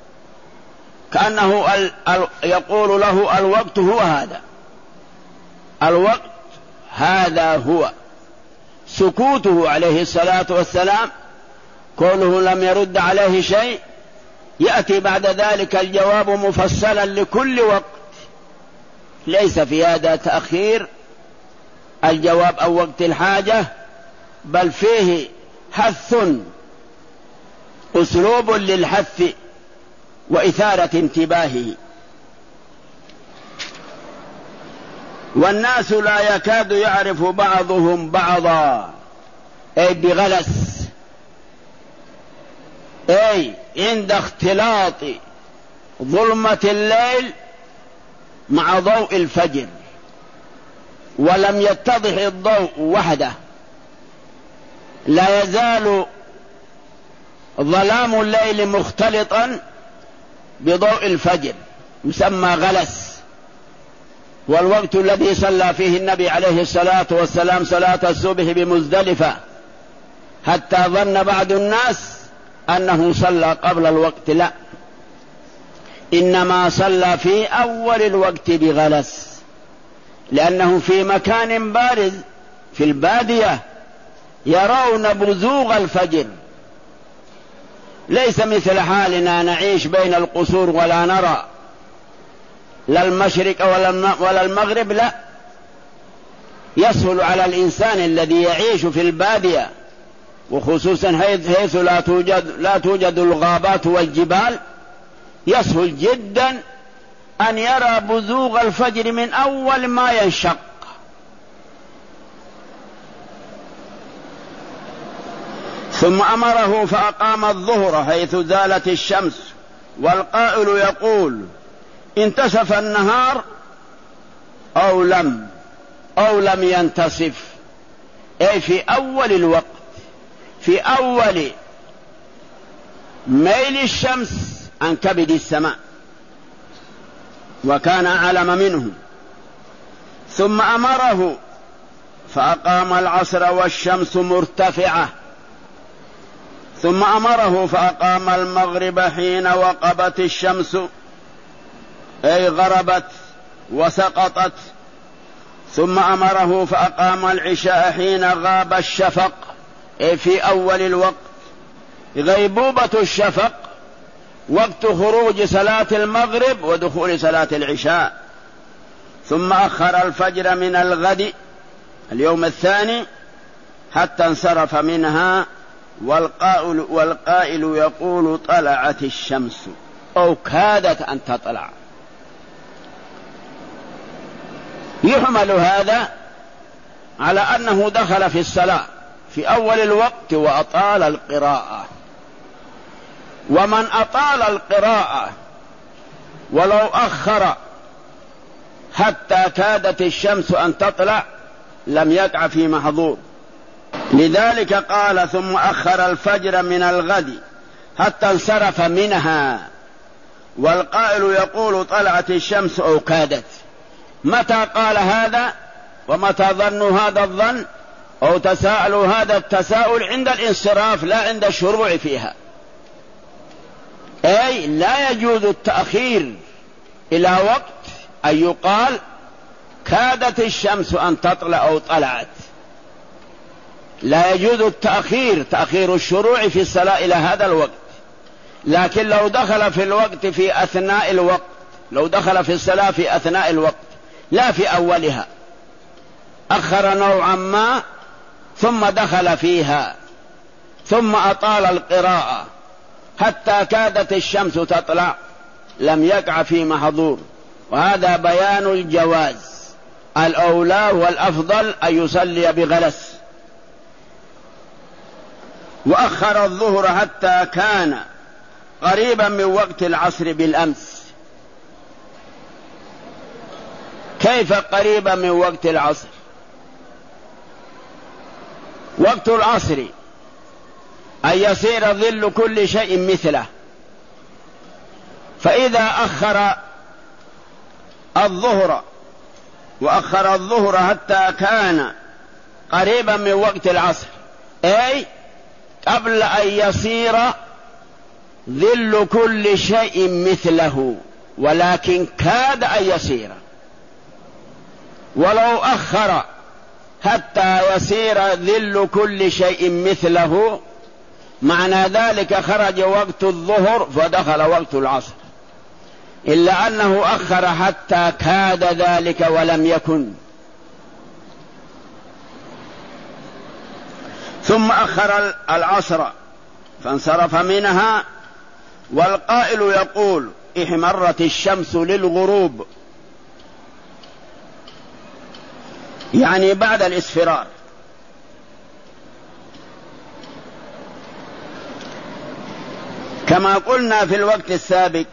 كأنه يقول له الوقت هو هذا، الوقت هذا هو. سكوته عليه الصلاة والسلام، كونه لم يرد عليه شيء، يأتي بعد ذلك الجواب مفصلا لكل وقت، ليس في هذا تأخير الجواب أو وقت الحاجة، بل فيه حث، أسلوب للحث وإثارة انتباهه. والناس لا يكاد يعرف بعضهم بعضا، أي بغلس، أي عند اختلاط ظلمة الليل مع ضوء الفجر، ولم يتضح الضوء وحده، لا يزال ظلام الليل مختلطا بضوء الفجر، يسمى غلس. والوقت الذي صلى فيه النبي عليه الصلاة والسلام صلاة الصبح بمزدلفة حتى ظن بعض الناس أنه صلى قبل الوقت، لا، إنما صلى في أول الوقت بغلس، لأنه في مكان بارز في البادية يرون بزوغ الفجر، ليس مثل حالنا نعيش بين القصور ولا نرى لا المشرق ولا المغرب، لا، يسهل على الإنسان الذي يعيش في البادية، وخصوصا حيث لا توجد لا توجد الغابات والجبال، يسهل جدا أن يرى بزوغ الفجر من أول ما ينشق. ثم أمره فأقام الظهر حيث زالت الشمس. والقائل يقول انتصف النهار أو لم أو لم ينتصف، أي في أول الوقت، في أول ميل الشمس عن كبد السماء، وكان أعلم منه. ثم أمره فأقام العصر والشمس مرتفعة. ثم أمره فأقام المغرب حين وقبت الشمس، أي غربت وسقطت. ثم أمره فأقام العشاء حين غاب الشفق، في أول الوقت. غيبوبة الشفق وقت خروج صلاة المغرب ودخول صلاة العشاء. ثم أخر الفجر من الغد اليوم الثاني حتى انصرف منها، والقائل, والقائل يقول طلعت الشمس أو كادت أن تطلع. يحمل هذا على أنه دخل في الصلاة في أول الوقت وأطال القراءة. ومن أطال القراءة ولو أخر حتى كادت الشمس أن تطلع لم يقع في محظور. لذلك قال ثم أخر الفجر من الغد حتى انصرف منها، والقائل يقول طلعت الشمس أو كادت. متى قال هذا ومتى ظنوا هذا الظن أو تساءلوا هذا التساؤل؟ عند الانصراف لا عند الشروع فيها. أي لا يجوز التأخير إلى وقت أن يقال كادت الشمس أن تطلع أو طلعت. لا يجوز التأخير، تأخير الشروع في الصلاة إلى هذا الوقت. لكن لو دخل في الوقت في أثناء الوقت، لو دخل في الصلاة في أثناء الوقت لا في أولها، أخر نوعا ما ثم دخل فيها ثم أطال القراءة حتى كادت الشمس تطلع، لم يقع في محظور. وهذا بيان الجواز. الأولى والأفضل أن يصلي بغلس. وأخر الظهر حتى كان قريبا من وقت العصر بالأمس. كيف قريبا من وقت العصر؟ وقت العصر أن يصير ظل كل شيء مثله، فإذا أخر الظهر وأخر الظهر حتى كان قريبا من وقت العصر، أي قبل أن يصير ظل كل شيء مثله، ولكن كاد أن يصير. ولو أخر حتى يصير ظل كل شيء مثله، معنى ذلك خرج وقت الظهر فدخل وقت العصر، إلا أنه أخر حتى كاد ذلك ولم يكن. ثم أخر العصر فانصرف منها، والقائل يقول احمرت الشمس للغروب، يعني بعد الإسفرار. كما قلنا في الوقت السابق،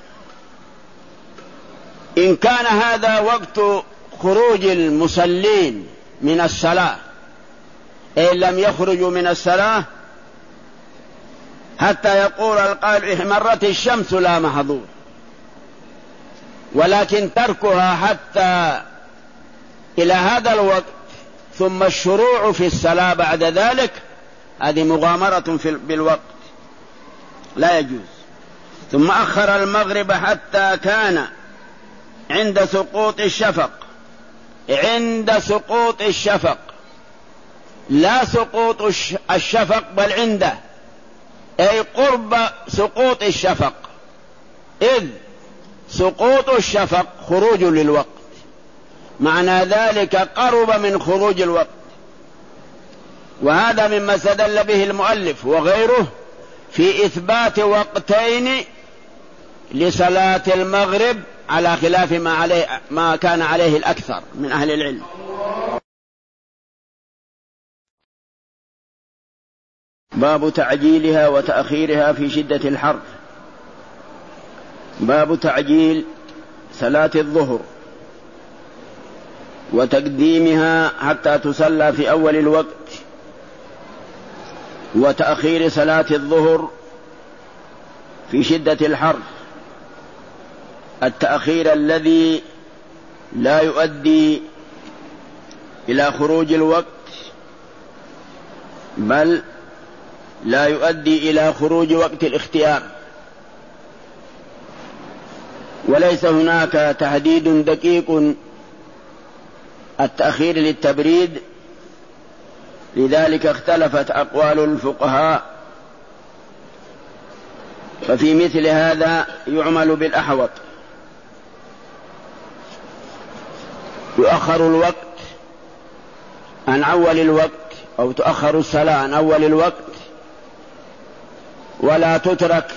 إن كان هذا وقت خروج المصلين من الصلاة، إن لم يخرجوا من الصلاة حتى يقول القائل احمرت الشمس لا محظور، ولكن تركها حتى إلى هذا الوقت ثم الشروع في الصلاة بعد ذلك، هذه مغامرة في بالوقت لا يجوز. ثم أخر المغرب حتى كان عند سقوط الشفق، عند سقوط الشفق، لا سقوط الشفق بل عنده، أي قرب سقوط الشفق، إذ سقوط الشفق خروج للوقت، معنى ذلك قرب من خروج الوقت. وهذا مما استدل به المؤلف وغيره في إثبات وقتين لصلاة المغرب على خلاف ما, عليه ما كان عليه الأكثر من أهل العلم. باب تعجيلها وتأخيرها في شدة الحر. باب تعجيل صلاة الظهر وتقديمها حتى تصلى في أول الوقت، وتأخير صلاة الظهر في شدة الحر، التأخير الذي لا يؤدي إلى خروج الوقت بل لا يؤدي إلى خروج وقت الاختيار. وليس هناك تحديد دقيق التأخير للتبريد لذلك اختلفت أقوال الفقهاء. ففي مثل هذا يعمل بالأحوط، يؤخر الوقت عن أول الوقت، أو تؤخر الصلاة عن أول الوقت، ولا تترك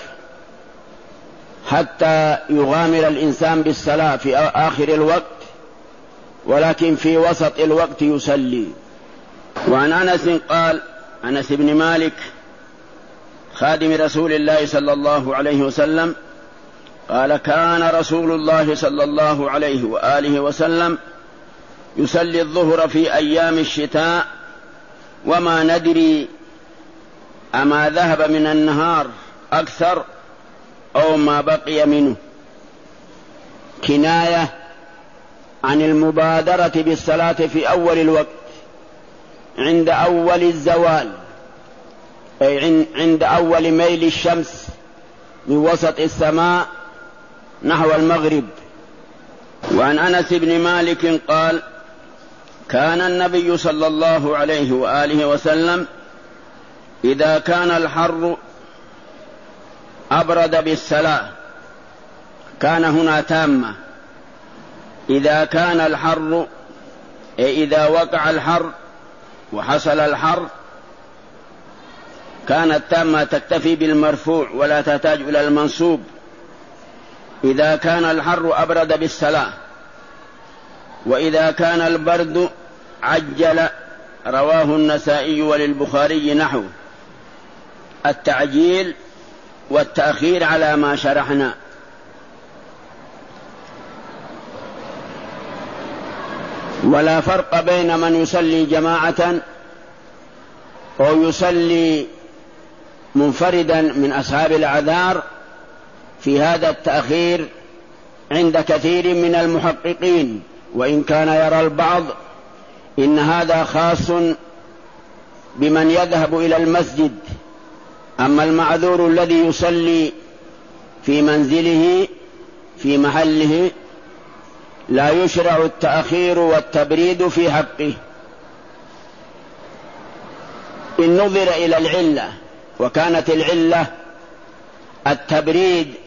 حتى يغامر الإنسان بالصلاة في آخر الوقت، ولكن في وسط الوقت يصلي. وعن أنس قال، أنس بن مالك خادم رسول الله صلى الله عليه وسلم قال: كان رسول الله صلى الله عليه وآله وسلم يصلي الظهر في أيام الشتاء وما ندري أما ذهب من النهار أكثر أو ما بقي منه، كناية عن المبادرة بالصلاة في أول الوقت عند أول الزوال، أي عند أول ميل الشمس من وسط السماء نحو المغرب. وعن أنس بن مالك قال: كان النبي صلى الله عليه وآله وسلم إذا كان الحر أبرد بالصلاة. كان هنا تامة، إذا كان الحر، أي إذا وقع الحر وحصل الحر، كانت تامة تكتفي بالمرفوع ولا تحتاج إلى المنصوب. إذا كان الحر أبرد بالصلاة. وإذا كان البرد عجل، رواه النسائي وللبخاري نحو التعجيل والتأخير على ما شرحنا. ولا فرق بين من يصلي جماعة أو يصلي منفردا من أصحاب الأعذار في هذا التأخير عند كثير من المحققين، وإن كان يرى البعض إن هذا خاص بمن يذهب إلى المسجد. أما المعذور الذي يصلي في منزله في محله لا يشرع التأخير والتبريد في حقه. إن نظر إلى العلة، وكانت العلة التبريد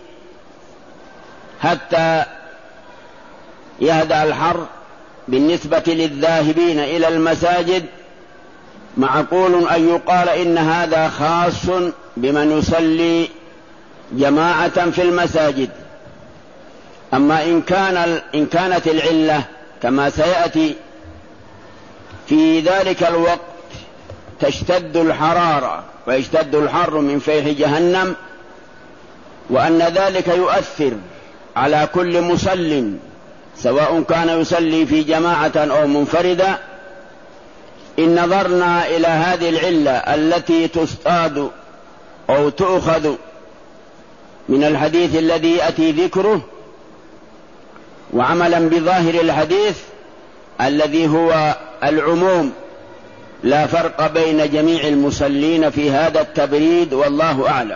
حتى يهدأ الحر بالنسبة للذاهبين إلى المساجد، معقول أن يقال إن هذا خاص بمن يصلي جماعة في المساجد. أما إن كان إن كانت العلة كما سيأتي في ذلك الوقت تشتد الحرارة ويشتد الحر من فيح جهنم، وأن ذلك يؤثر على كل مصل سواء كان يصلي في جماعة أو منفردة، إن نظرنا إلى هذه العلة التي تصطاد أو تؤخذ من الحديث الذي يأتي ذكره، وعملا بظاهر الحديث الذي هو العموم، لا فرق بين جميع المصلين في هذا التبريد، والله أعلم.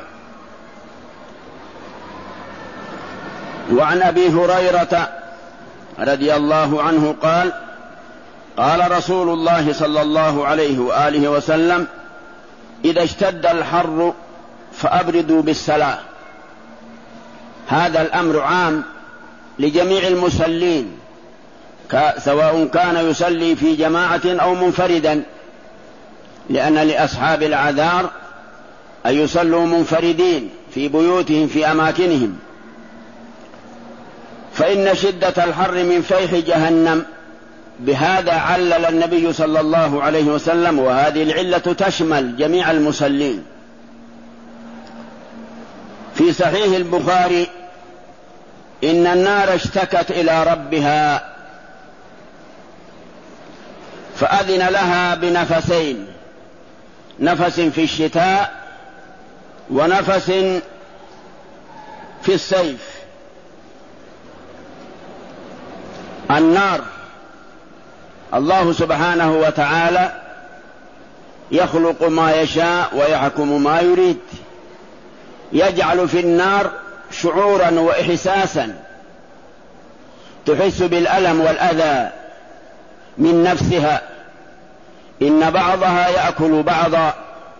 وعن أبي هريرة رضي الله عنه قال: قال رسول الله صلى الله عليه وآله وسلم: إذا اشتد الحر فأبردوا بالصلاة. هذا الأمر عام لجميع المصلين سواء كان يصلي في جماعة أو منفردا، لأن لأصحاب الأعذار أن يصلوا منفردين في بيوتهم في أماكنهم. فإن شدة الحر من فيح جهنم، بهذا علل النبي صلى الله عليه وسلم، وهذه العلة تشمل جميع المصلين. في صحيح البخاري: إن النار اشتكت إلى ربها فأذن لها بنفسين، نفس في الشتاء ونفس في الصيف. النار الله سبحانه وتعالى يخلق ما يشاء ويحكم ما يريد، يجعل في النار شعورا وإحساسا تحس بالألم والأذى من نفسها، إن بعضها يأكل بعضا.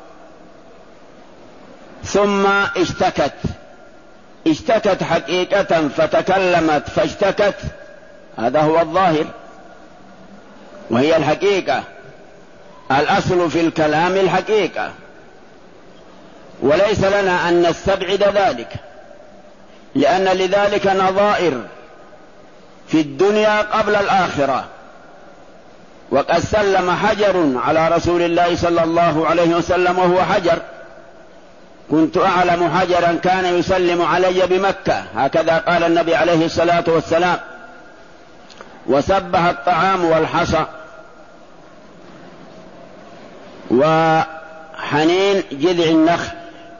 ثم اشتكت اشتكت حقيقة فتكلمت فاشتكت، هذا هو الظاهر وهي الحقيقة. الأصل في الكلام الحقيقة، وليس لنا أن نستبعد ذلك، لأن لذلك نظائر في الدنيا قبل الآخرة. وقد سلم حجر على رسول الله صلى الله عليه وسلم وهو حجر، كنت أعلم حجرا كان يسلم علي بمكة، هكذا قال النبي عليه الصلاة والسلام. وسبح الطعام والحصى وحنين جذع النخل.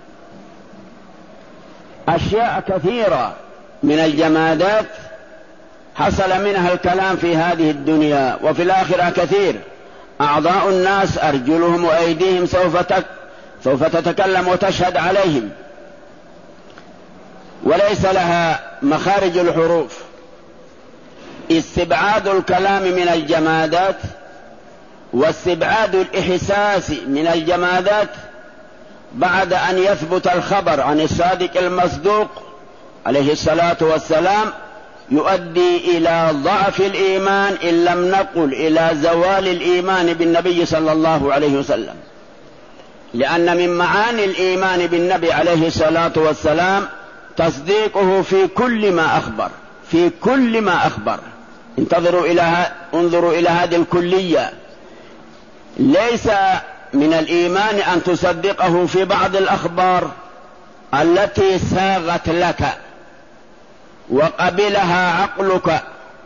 أشياء كثيرة من الجمادات حصل منها الكلام في هذه الدنيا، وفي الآخرة كثير. أعضاء الناس أرجلهم وأيديهم سوف تك سوف تتكلم وتشهد عليهم، وليس لها مخارج الحروف. استبعاد الكلام من الجمادات واستبعاد الإحساس من الجمادات بعد أن يثبت الخبر عن الصادق المصدوق عليه الصلاة والسلام يؤدي إلى ضعف الإيمان، إن لم نقل إلى زوال الإيمان بالنبي صلى الله عليه وسلم. لأن من معاني الإيمان بالنبي عليه الصلاة والسلام تصديقه في كل ما أخبر، في كل ما أخبر. انتظروا إلى انظروا إلى هذه الكلية. ليس من الإيمان أن تصدقه في بعض الأخبار التي ساغت لك وقبلها عقلك،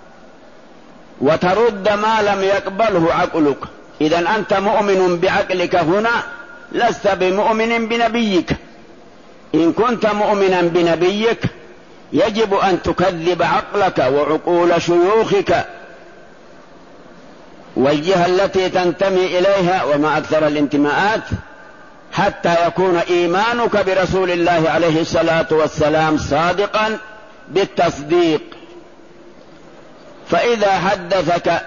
وترد ما لم يقبله عقلك. إذن أنت مؤمن بعقلك هنا، لست بمؤمن بنبيك. إن كنت مؤمنا بنبيك يجب أن تكذب عقلك وعقول شيوخك والجهة التي تنتمي إليها، وما أكثر الانتماءات، حتى يكون إيمانك برسول الله عليه الصلاة والسلام صادقا بالتصديق. فإذا حدثك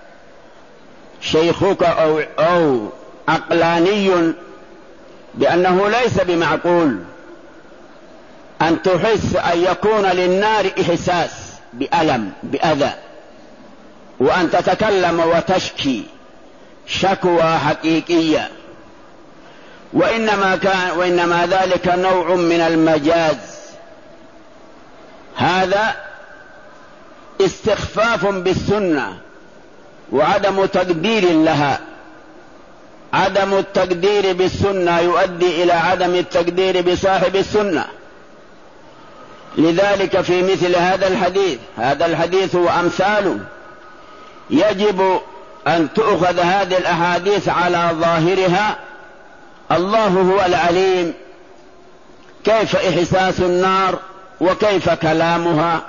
شيخك أو, أو عقلاني بأنه ليس بمعقول أن تحس أن يكون للنار إحساس بألم بأذى، وأن تتكلم وتشكي شكوى حقيقية، وإنما كان وإنما ذلك نوع من المجاز. هذا استخفاف بالسنة وعدم تقدير لها. عدم التقدير بالسنة يؤدي إلى عدم التقدير بصاحب السنة. لذلك في مثل هذا الحديث هذا الحديث وأمثاله يجب أن تؤخذ هذه الأحاديث على ظاهرها. الله هو العليم، كيف إحساس النار وكيف كلامها.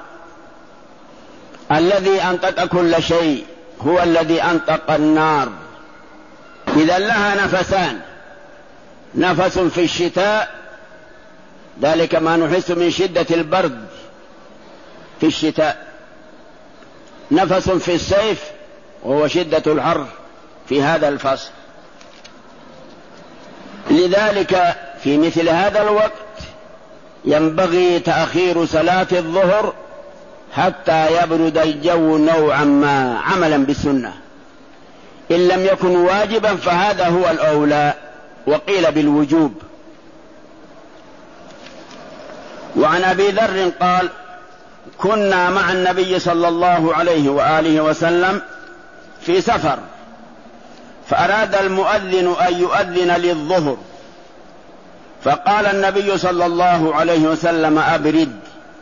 الذي أنطق كل شيء هو الذي أنطق النار. إذا لها نفسان، نفس في الشتاء، ذلك ما نحس من شدة البرد في الشتاء، نفس في الصيف وهو شدة الحر في هذا الفصل. لذلك في مثل هذا الوقت ينبغي تأخير صلاة الظهر حتى يبرد الجو نوعا ما، عملا بالسنة. إن لم يكن واجبا فهذا هو الأولى، وقيل بالوجوب. وعن أبي ذر قال: كنا مع النبي صلى الله عليه وآله وسلم في سفر، فأراد المؤذن أن يؤذن للظهر، فقال النبي صلى الله عليه وسلم: أبرد.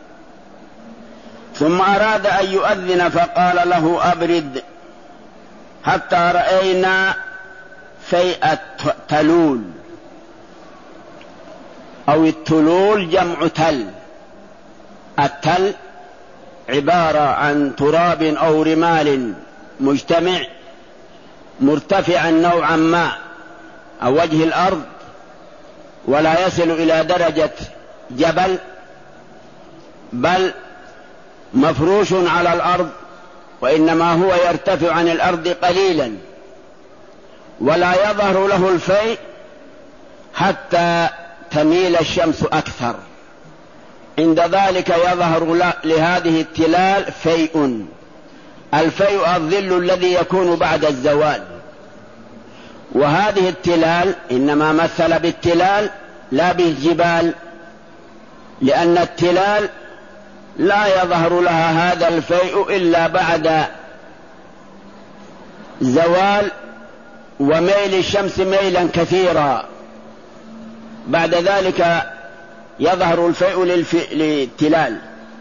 ثم أراد أن يؤذن فقال له: أبرد، حتى رأينا فيء التلول، أو التلول جمع تل. التل عبارة عن تراب أو رمال مجتمع مرتفعا نوعا ما عن وجه الأرض، ولا يصل إلى درجة جبل، بل مفروش على الأرض، وإنما هو يرتفع عن الأرض قليلا، ولا يظهر له الفيء حتى تميل الشمس أكثر، عند ذلك يظهر لهذه التلال فيء. الفيء الظل الذي يكون بعد الزوال، وهذه التلال إنما مثل بالتلال لا بالجبال، لأن التلال لا يظهر لها هذا الفيء إلا بعد زوال وميل الشمس ميلا كثيرا، بعد ذلك يظهر الفيء للتلال.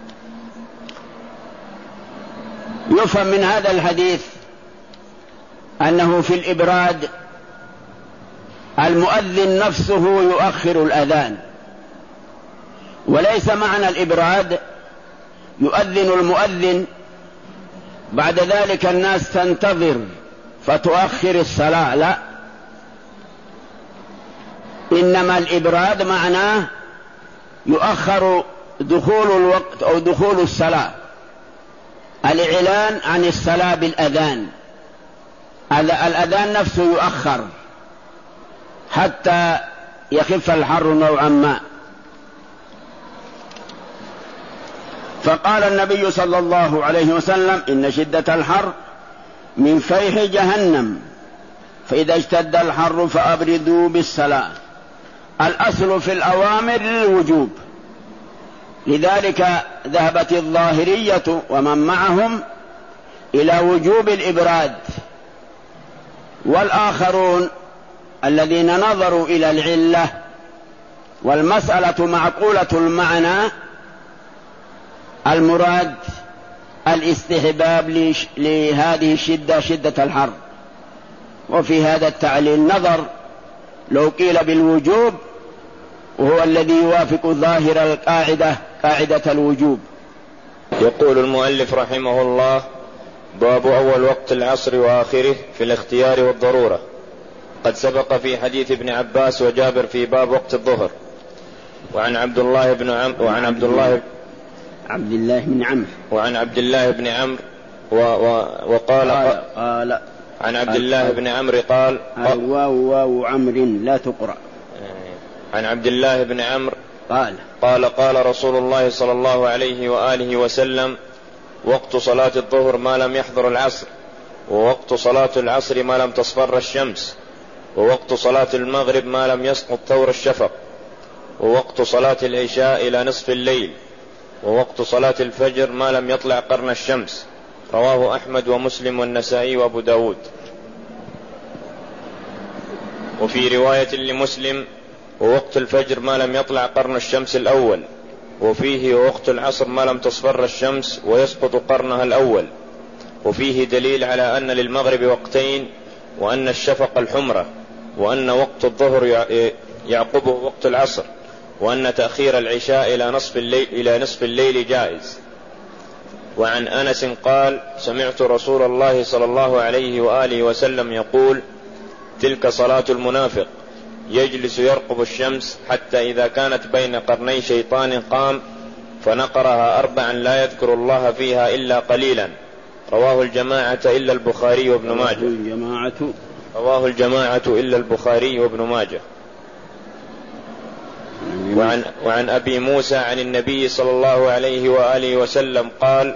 يفهم من هذا الحديث أنه في الإبراد المؤذن نفسه يؤخر الأذان، وليس معنى الإبراد يؤذن المؤذن بعد ذلك الناس تنتظر فتؤخر الصلاة، لا، إنما الإبراد معناه يؤخر دخول الوقت أو دخول الصلاة، الإعلان عن الصلاة بالأذان، الأذان نفسه يؤخر حتى يخف الحر نوعا ما. فقال النبي صلى الله عليه وسلم: إن شدة الحر من فيح جهنم، فإذا اشتد الحر فأبردوا بالصلاة. الأصل في الأوامر للوجوب، لذلك ذهبت الظاهرية ومن معهم إلى وجوب الإبراد، والآخرون الذين نظروا إلى العلة والمسألة معقولة المعنى المراد الاستحباب لهذه الشدة، شدة الحر. وفي هذا التعليل نظر، لو قيل بالوجوب وهو الذي يوافق ظاهر القاعدة، قاعدة الوجوب. يقول المؤلف رحمه الله: باب أول وقت العصر وآخره في الاختيار والضرورة. قد سبق في حديث ابن عباس وجابر في باب وقت الظهر. وعن عبد الله بن عم وعن عبد الله عبد الله بن عمرو وعن عبد الله بن عمرو و... و... وقال قال, قال عن عبد الله بن عمرو قال: الواو واو عمرو لا تقرأ. عن عبد الله بن عمرو قال قال قال رسول الله صلى الله عليه وآله وسلم: وقت صلاة الظهر ما لم يحضر العصر، ووقت صلاة العصر ما لم تصفر الشمس، ووقت صلاة المغرب ما لم يسقط ثور الشفق، ووقت صلاة العشاء إلى نصف الليل، ووقت صلاة الفجر ما لم يطلع قرن الشمس. رواه أحمد ومسلم والنسائي وأبو داود. وفي رواية لمسلم: ووقت الفجر ما لم يطلع قرن الشمس الأول، وفيه ووقت العصر ما لم تصفر الشمس ويسقط قرنها الأول. وفيه دليل على أن للمغرب وقتين، وأن الشفق الحمرة، وأن وقت الظهر يعقبه وقت العصر، وأن تأخير العشاء إلى نصف الليل, إلى نصف الليل جائز. وعن أنس قال: سمعت رسول الله صلى الله عليه وآله وسلم يقول: تلك صلاة المنافق، يجلس يرقب الشمس حتى إذا كانت بين قرني شيطان قام فنقرها أربعا لا يذكر الله فيها إلا قليلا. رواه الجماعة إلا البخاري وابن ماجه. الجماعة رواه الجماعة إلا البخاري وابن ماجه. وعن, وعن أبي موسى عن النبي صلى الله عليه وآله وسلم قال: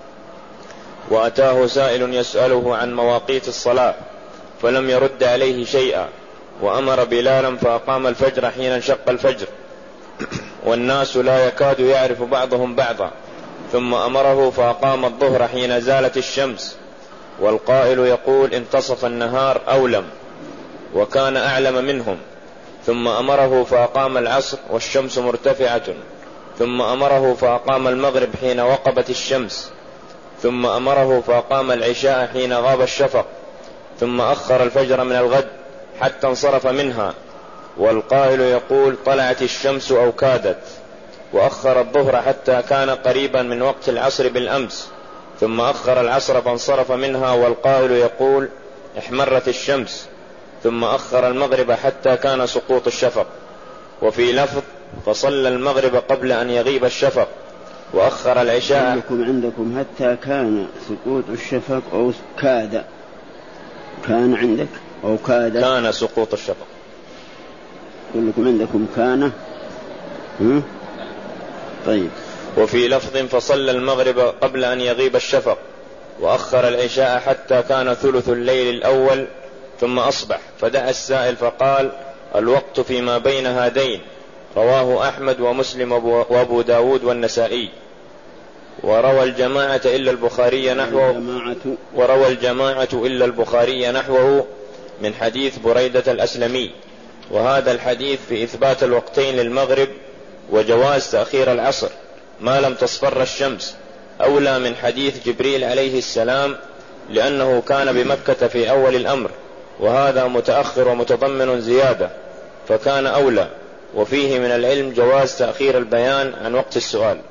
وأتاه سائل يسأله عن مواقيت الصلاة فلم يرد عليه شيئا، وأمر بلالا فأقام الفجر حين انشق الفجر، والناس لا يكاد يعرف بعضهم بعضا، ثم أمره فأقام الظهر حين زالت الشمس، والقائل يقول: انتصف النهار أولم، وكان أعلم منهم. ثم أمره فأقام العصر والشمس مرتفعة، ثم أمره فأقام المغرب حين وقبت الشمس، ثم أمره فأقام العشاء حين غاب الشفق، ثم أخر الفجر من الغد حتى انصرف منها، والقائل يقول: طلعت الشمس أو كادت، وأخر الظهر حتى كان قريبا من وقت العصر بالأمس، ثم أخر العصر فانصرف منها، والقائل يقول: احمرت الشمس، ثم أخر المغرب حتى كان سقوط الشفق. وفي لفظ: فصلى المغرب قبل أن يغيب الشفق، وأخر العشاء. عندكم عندكم حتى كان سقوط الشفق أو كاد، كان عندك أو كاد كان سقوط الشفق. كلكم عندكم كان. هم؟ طيب. وفي لفظ فصلى المغرب قبل أن يغيب الشفق وأخر العشاء حتى كان ثلث الليل الأول ثم أصبح، فدعا السائل فقال الوقت فيما بين هذين. رواه أحمد ومسلم وأبو داود والنسائي. وروى الجماعة إلا البخاري نحوه وروى الجماعة إلا البخاري نحوه من حديث بريدة الأسلمي. وهذا الحديث في إثبات الوقتين للمغرب وجواز تأخير العصر ما لم تصفر الشمس أولى من حديث جبريل عليه السلام، لأنه كان بمكة في أول الأمر، وهذا متأخر ومتضمن زيادة فكان أولى. وفيه من العلم جواز تأخير البيان عن وقت السؤال.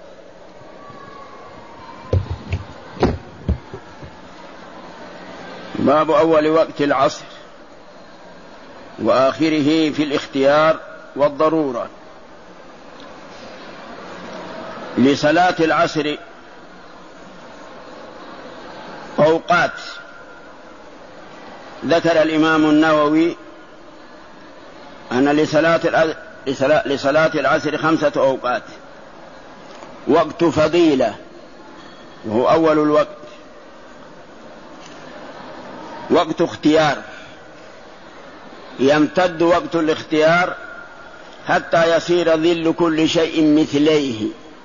باب أول وقت العصر وآخره في الاختيار والضرورة. لصلاة العصر أوقات، ذكر الإمام النووي أن لصلاة لصلاة العصر خمسة أوقات: وقت فضيلة وهو أول الوقت، وقت اختيار يمتد وقت الاختيار حتى يصير ظل كل شيء مثليه.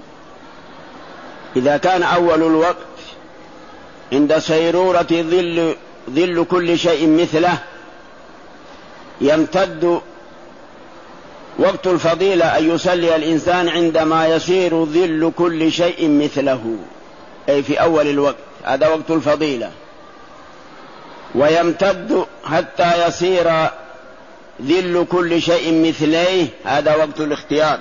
إذا كان أول الوقت عند صيرورة ظل, ظل كل شيء مثله، يمتد وقت الفضيلة أن يصلي الإنسان عندما يصير ظل كل شيء مثله، أي في أول الوقت، هذا وقت الفضيلة. ويمتد حتى يصير ظل كل شيء مثليه، هذا وقت الاختيار.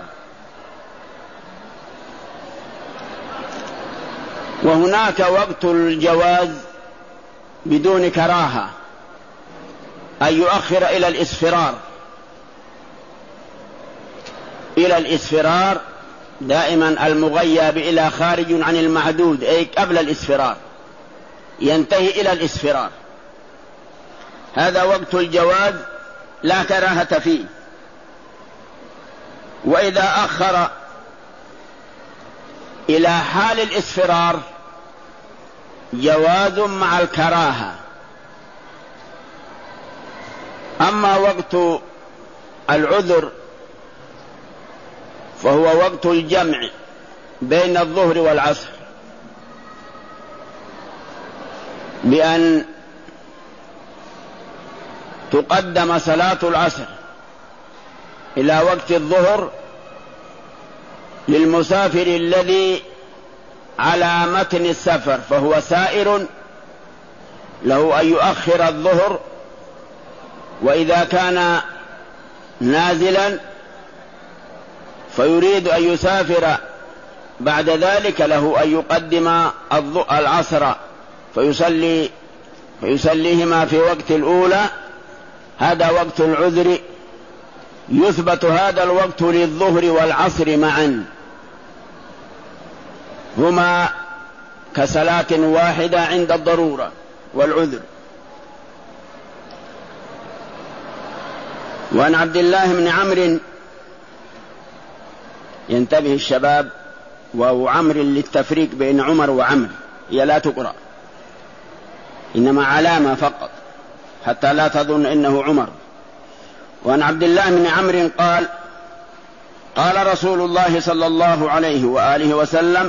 وهناك وقت الجواز بدون كراهة، أن يؤخر إلى الإسفرار. إلى الإسفرار دائما المغيب إلى خارج عن المحدود، أي قبل الإسفرار، ينتهي إلى الإسفرار، هذا وقت الجواز لا كراهة فيه. وإذا أخر إلى حال الإسفرار جواز مع الكراهة. أما وقت العذر فهو وقت الجمع بين الظهر والعصر، بأن تقدم صلاة العصر إلى وقت الظهر للمسافر الذي على متن السفر فهو سائر، له أن يؤخر الظهر. وإذا كان نازلا فيريد أن يسافر بعد ذلك له أن يقدم العصر فيصلي فيصليهما في وقت الأولى، هذا وقت العذر. يثبت هذا الوقت للظهر والعصر معا، هما كصلاة واحدة عند الضرورة والعذر. وعن عبد الله بن عمرو، ينتبه الشباب، وهو عمرو للتفريق بين عمر وعمر، هي لا تقرأ، إنما علامة فقط حتى لا تظن إنه عمر. وعن عبد الله بن عمرو قال: قال رسول الله صلى الله عليه وآله وسلم: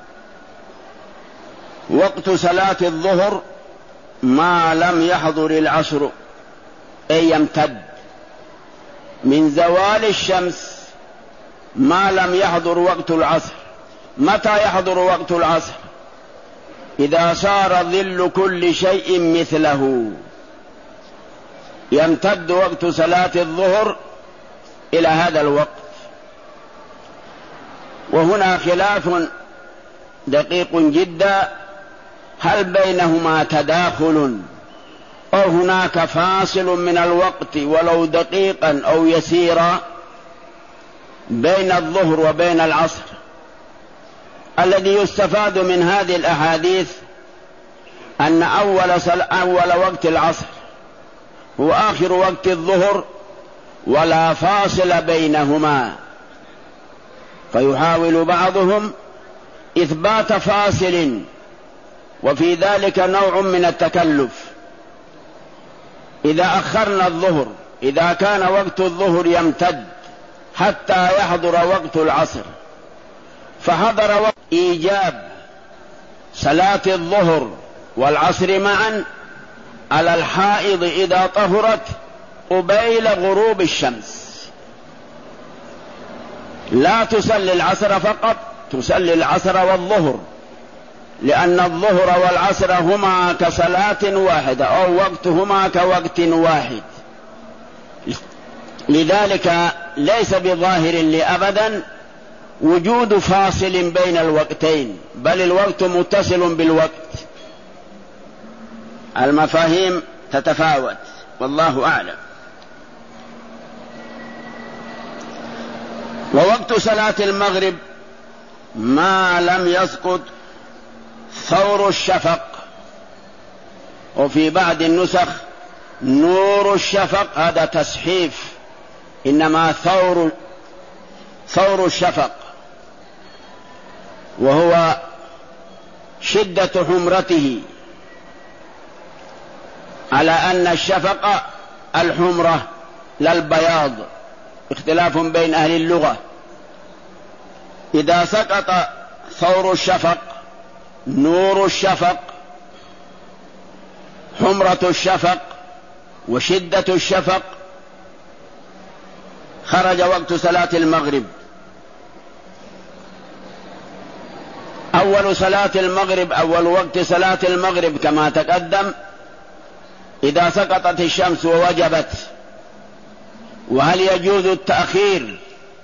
وقت صلاة الظهر ما لم يحضر العصر، أي يمتد من زوال الشمس ما لم يحضر وقت العصر. متى يحضر وقت العصر؟ إذا صار ظل كل شيء مثله، يمتد وقت صلاة الظهر إلى هذا الوقت. وهنا خلاف دقيق جدا، هل بينهما تداخل أو هناك فاصل من الوقت ولو دقيقا أو يسيرا بين الظهر وبين العصر؟ الذي يستفاد من هذه الأحاديث أن أول, أول وقت العصر هو آخر وقت الظهر ولا فاصل بينهما، فيحاول بعضهم إثبات فاصل، وفي ذلك نوع من التكلف. إذا أخرنا الظهر، إذا كان وقت الظهر يمتد حتى يحضر وقت العصر، فحضر وقت إيجاب صلاة الظهر والعصر معا على الحائض إذا طهرت قبيل غروب الشمس، لا تصلي العصر فقط، تصلي العصر والظهر، لأن الظهر والعصر هما كصلاة واحدة أو وقتهما كوقت واحد. لذلك ليس بظاهر لي أبدا وجود فاصل بين الوقتين، بل الوقت متصل بالوقت. المفاهيم تتفاوت والله أعلم. ووقت صلاة المغرب ما لم يسقط ثور الشفق، وفي بعض النسخ نور الشفق، هذا تصحيف، إنما ثور ثور الشفق، وهو شدة حمرته، على أن الشفق الحمرة لا البياض، اختلاف بين أهل اللغة. إذا سقط ثور الشفق، نور الشفق، حمرة الشفق، وشدة الشفق، خرج وقت صلاة المغرب. أول صلاة المغرب، أول وقت صلاة المغرب كما تقدم إذا سقطت الشمس ووجبت. وهل يجوز التأخير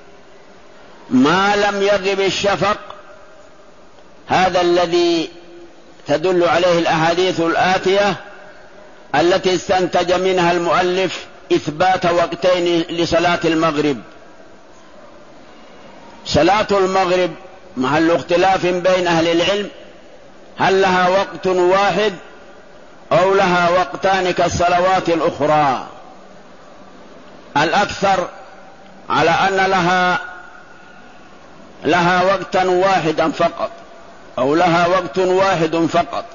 ما لم يغب الشفق؟ هذا الذي تدل عليه الأحاديث الآتية التي استنتج منها المؤلف إثبات وقتين لصلاة المغرب. صلاة المغرب محل اختلاف بين أهل العلم، هل لها وقت واحد أو لها وقتان كالصلوات الأخرى؟ الأكثر على أن لها لها وقتا واحدا فقط، أو لها وقت واحد فقط،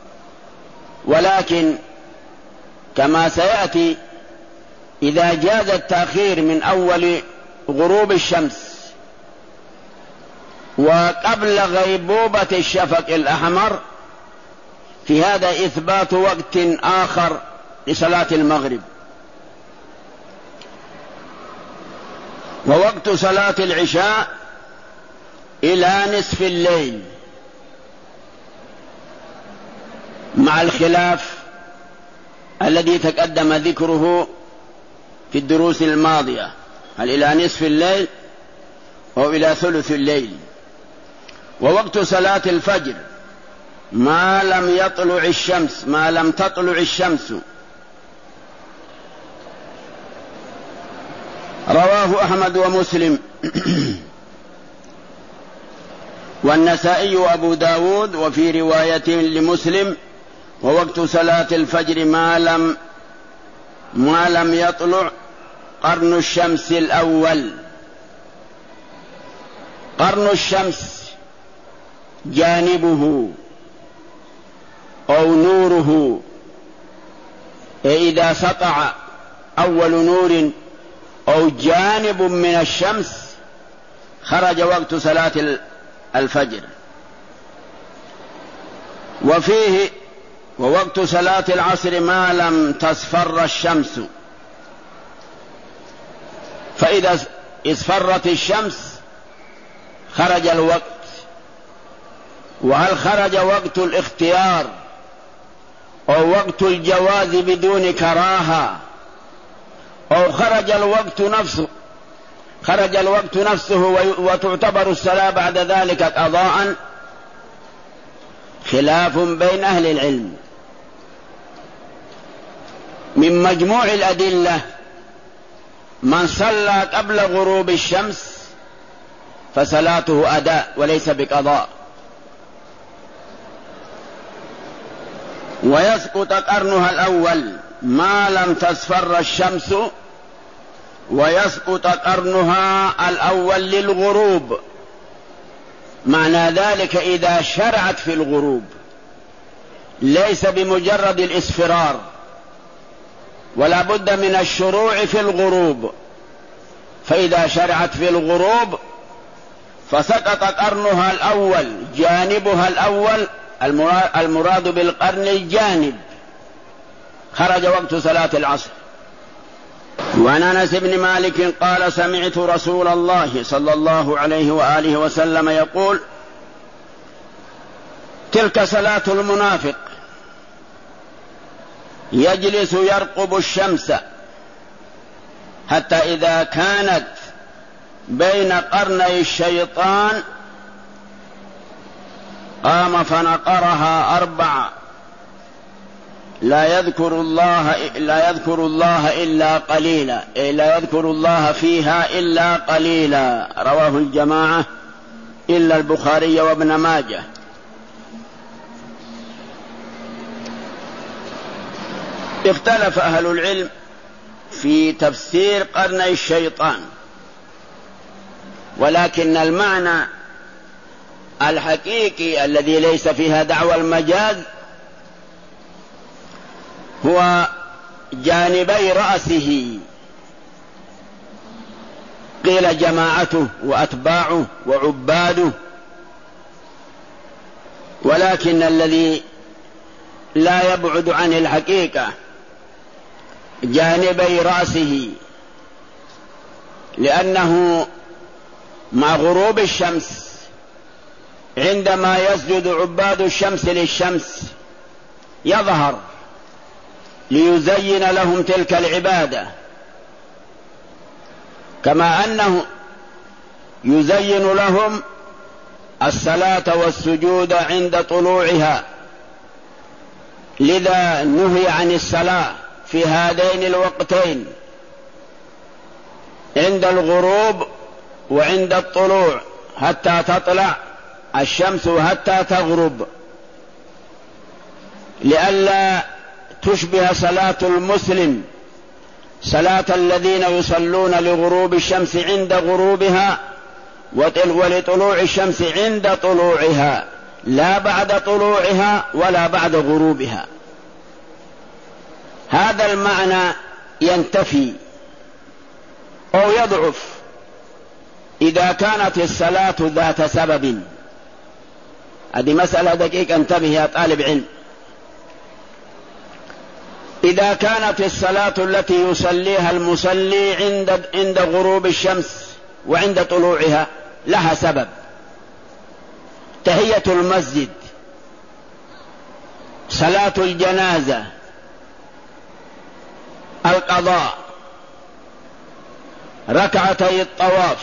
ولكن كما سيأتي إذا جاز التأخير من أول غروب الشمس وقبل غيبوبة الشفق الأحمر، في هذا إثبات وقت آخر لصلاة المغرب. ووقت صلاة العشاء إلى نصف الليل، مع الخلاف الذي تقدم ذكره في الدروس الماضية، هل إلى نصف الليل أو إلى ثلث الليل. ووقت صلاة الفجر ما لم يطلع الشمس، ما لم تطلع الشمس. رواه أحمد ومسلم والنسائي وأبو داود. وفي رواية لمسلم: ووقت صلاة الفجر ما لم ما لم يطلع قرن الشمس الأول. قرن الشمس جانبه أو نوره، إذا سطع أول نور أو جانب من الشمس خرج وقت صلاة الفجر. وفيه: ووقت صلاة العصر ما لم تصفر الشمس، فإذا اصفرت الشمس خرج الوقت. وهل خرج وقت الاختيار أو وقت الجواز بدون كراهة، أو خرج الوقت نفسه خرج الوقت نفسه وتعتبر الصلاة بعد ذلك قضاء؟ خلاف بين أهل العلم. من مجموع الأدلة: من صلى قبل غروب الشمس فصلاته أداء وليس بقضاء. ويسقط قرنها الأول ما لم تصفر الشمس ويسقط قرنها الأول للغروب. معنى ذلك إذا شرعت في الغروب، ليس بمجرد الإصفرار، ولا بد من الشروع في الغروب. فإذا شرعت في الغروب فسقط قرنها الأول، جانبها الأول، المراد بالقرن الجانب، خرج وقت صلاة العصر. وعن أنس بن مالك قال: سمعت رسول الله صلى الله عليه وآله وسلم يقول: تلك صلاة المنافق، يجلس يرقب الشمس حتى إذا كانت بين قرني الشيطان قام فنقرها أربع، لا يذكر الله لا يذكر الله إلا قليلا، لا يذكر الله فيها إلا قليلا. رواه الجماعة إلا البخاري وابن ماجه. اختلف أهل العلم في تفسير قرني الشيطان، ولكن المعنى الحقيقي الذي ليس فيها دعوى المجاز هو جانبي رأسه، قيل جماعته وأتباعه وعباده، ولكن الذي لا يبعد عن الحقيقة جانبي رأسه، لأنه مع غروب الشمس عندما يسجد عباد الشمس للشمس يظهر ليزين لهم تلك العبادة، كما أنه يزين لهم الصلاة والسجود عند طلوعها. لذا نهي عن الصلاة في هذين الوقتين، عند الغروب وعند الطلوع، حتى تطلع الشمس وحتى تغرب، لئلا تشبه صلاة المسلم صلاة الذين يصلون لغروب الشمس عند غروبها ولطلوع الشمس عند طلوعها، لا بعد طلوعها ولا بعد غروبها. هذا المعنى ينتفي أو يضعف إذا كانت الصلاة ذات سبب. هذه مسألة دقيقة، انتبه يا طالب علم. إذا كانت الصلاة التي يصليها المصلي عند عند غروب الشمس وعند طلوعها لها سبب، تحية المسجد، صلاة الجنازة، القضاء، ركعتي الطواف،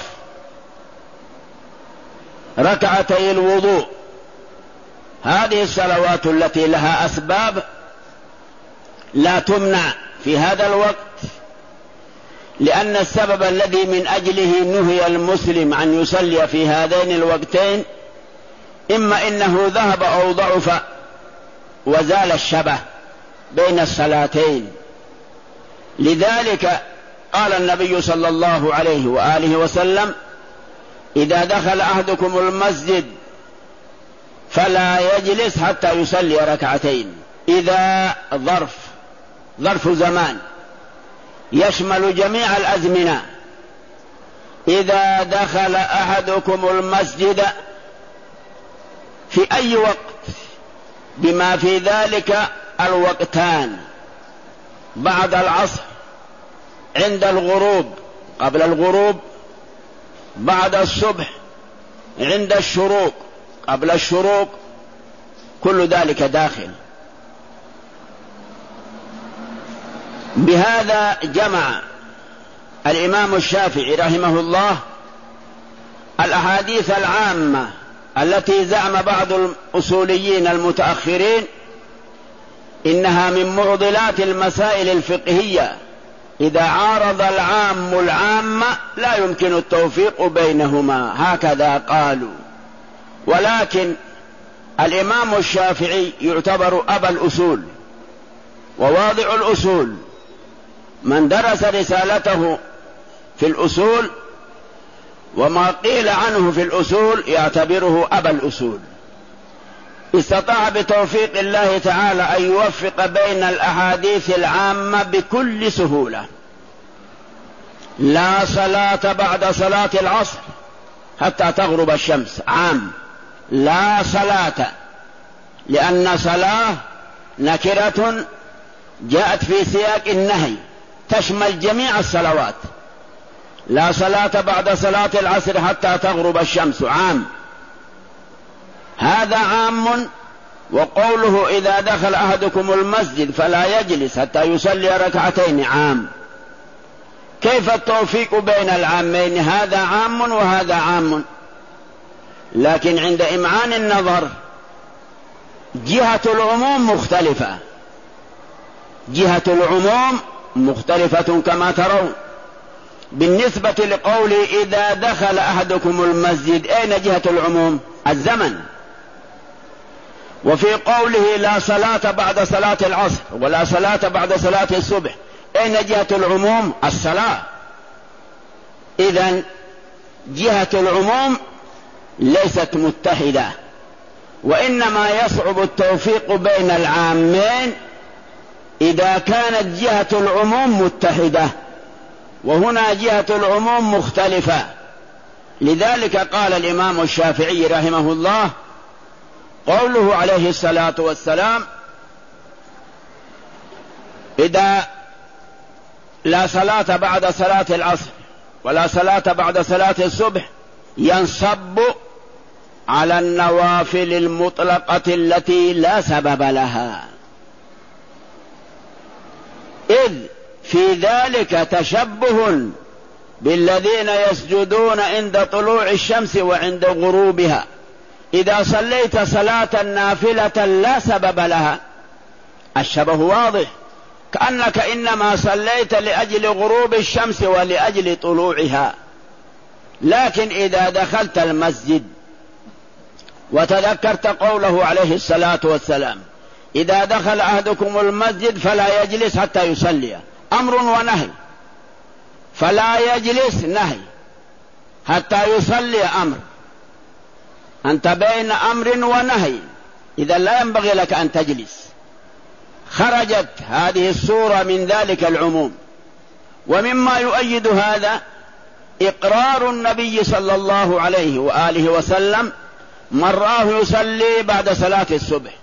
ركعتي الوضوء، هذه الصلوات التي لها أسباب لا تمنع في هذا الوقت، لأن السبب الذي من أجله نهي المسلم أن يصلي في هذين الوقتين إما إنه ذهب أو ضعف وزال الشبه بين الصلاتين. لذلك قال النبي صلى الله عليه وآله وسلم: إذا دخل أحدكم المسجد فلا يجلس حتى يصلي ركعتين. إذا ظرف ظرف زمان يشمل جميع الأزمنة. إذا دخل أحدكم المسجد في أي وقت، بما في ذلك الوقتان، بعد العصر، عند الغروب، قبل الغروب، بعد الصبح، عند الشروق، قبل الشروق، كل ذلك داخل. بهذا جمع الإمام الشافعي رحمه الله الأحاديث العامة التي زعم بعض الأصوليين المتأخرين إنها من معضلات المسائل الفقهية، إذا عارض العام العام لا يمكن التوفيق بينهما، هكذا قالوا. ولكن الإمام الشافعي يعتبر أبا الأصول، وواضع الأصول. من درس رسالته في الأصول وما قيل عنه في الأصول يعتبره أبا الأصول. استطاع بتوفيق الله تعالى أن يوفق بين الأحاديث العامة بكل سهولة. لا صلاة بعد صلاة العصر حتى تغرب الشمس، عام. لا صلاة، لأن صلاة نكرة جاءت في سياق النهي تشمل جميع الصلوات. لا صلاة بعد صلاة العصر حتى تغرب الشمس، عام، هذا عام. وقوله إذا دخل أحدكم المسجد فلا يجلس حتى يصلي ركعتين، عام. كيف التوفيق بين العامين؟ هذا عام وهذا عام. لكن عند إمعان النظر جهة العموم مختلفة، جهة العموم مختلفة كما ترون. بالنسبة لقوله إذا دخل أحدكم المسجد، أين جهة العموم؟ الزمن. وفي قوله لا صلاة بعد صلاة العصر ولا صلاة بعد صلاة الصبح، أين جهة العموم؟ الصلاة. إذن جهة العموم ليست متحدة، وإنما يصعب التوفيق بين العامين إذا كانت جهة العموم متحدة، وهنا جهة العموم مختلفة. لذلك قال الإمام الشافعي رحمه الله قوله عليه الصلاة والسلام إذا لا صلاة بعد صلاة العصر ولا صلاة بعد صلاة الصبح ينصب على النوافل المطلقة التي لا سبب لها، إذ في ذلك تشبه بالذين يسجدون عند طلوع الشمس وعند غروبها. إذا صليت صلاة نافلة لا سبب لها الشبه واضح، كأنك إنما صليت لأجل غروب الشمس ولأجل طلوعها. لكن إذا دخلت المسجد وتذكرت قوله عليه الصلاة والسلام إذا دخل أحدكم المسجد فلا يجلس حتى يصلي، أمر ونهي. فلا يجلس نهي، حتى يصلي أمر. أنت بين أمر ونهي، إذا لا ينبغي لك أن تجلس. خرجت هذه الصورة من ذلك العموم. ومما يؤيد هذا إقرار النبي صلى الله عليه وآله وسلم من رآه يصلي بعد صلاة الصبح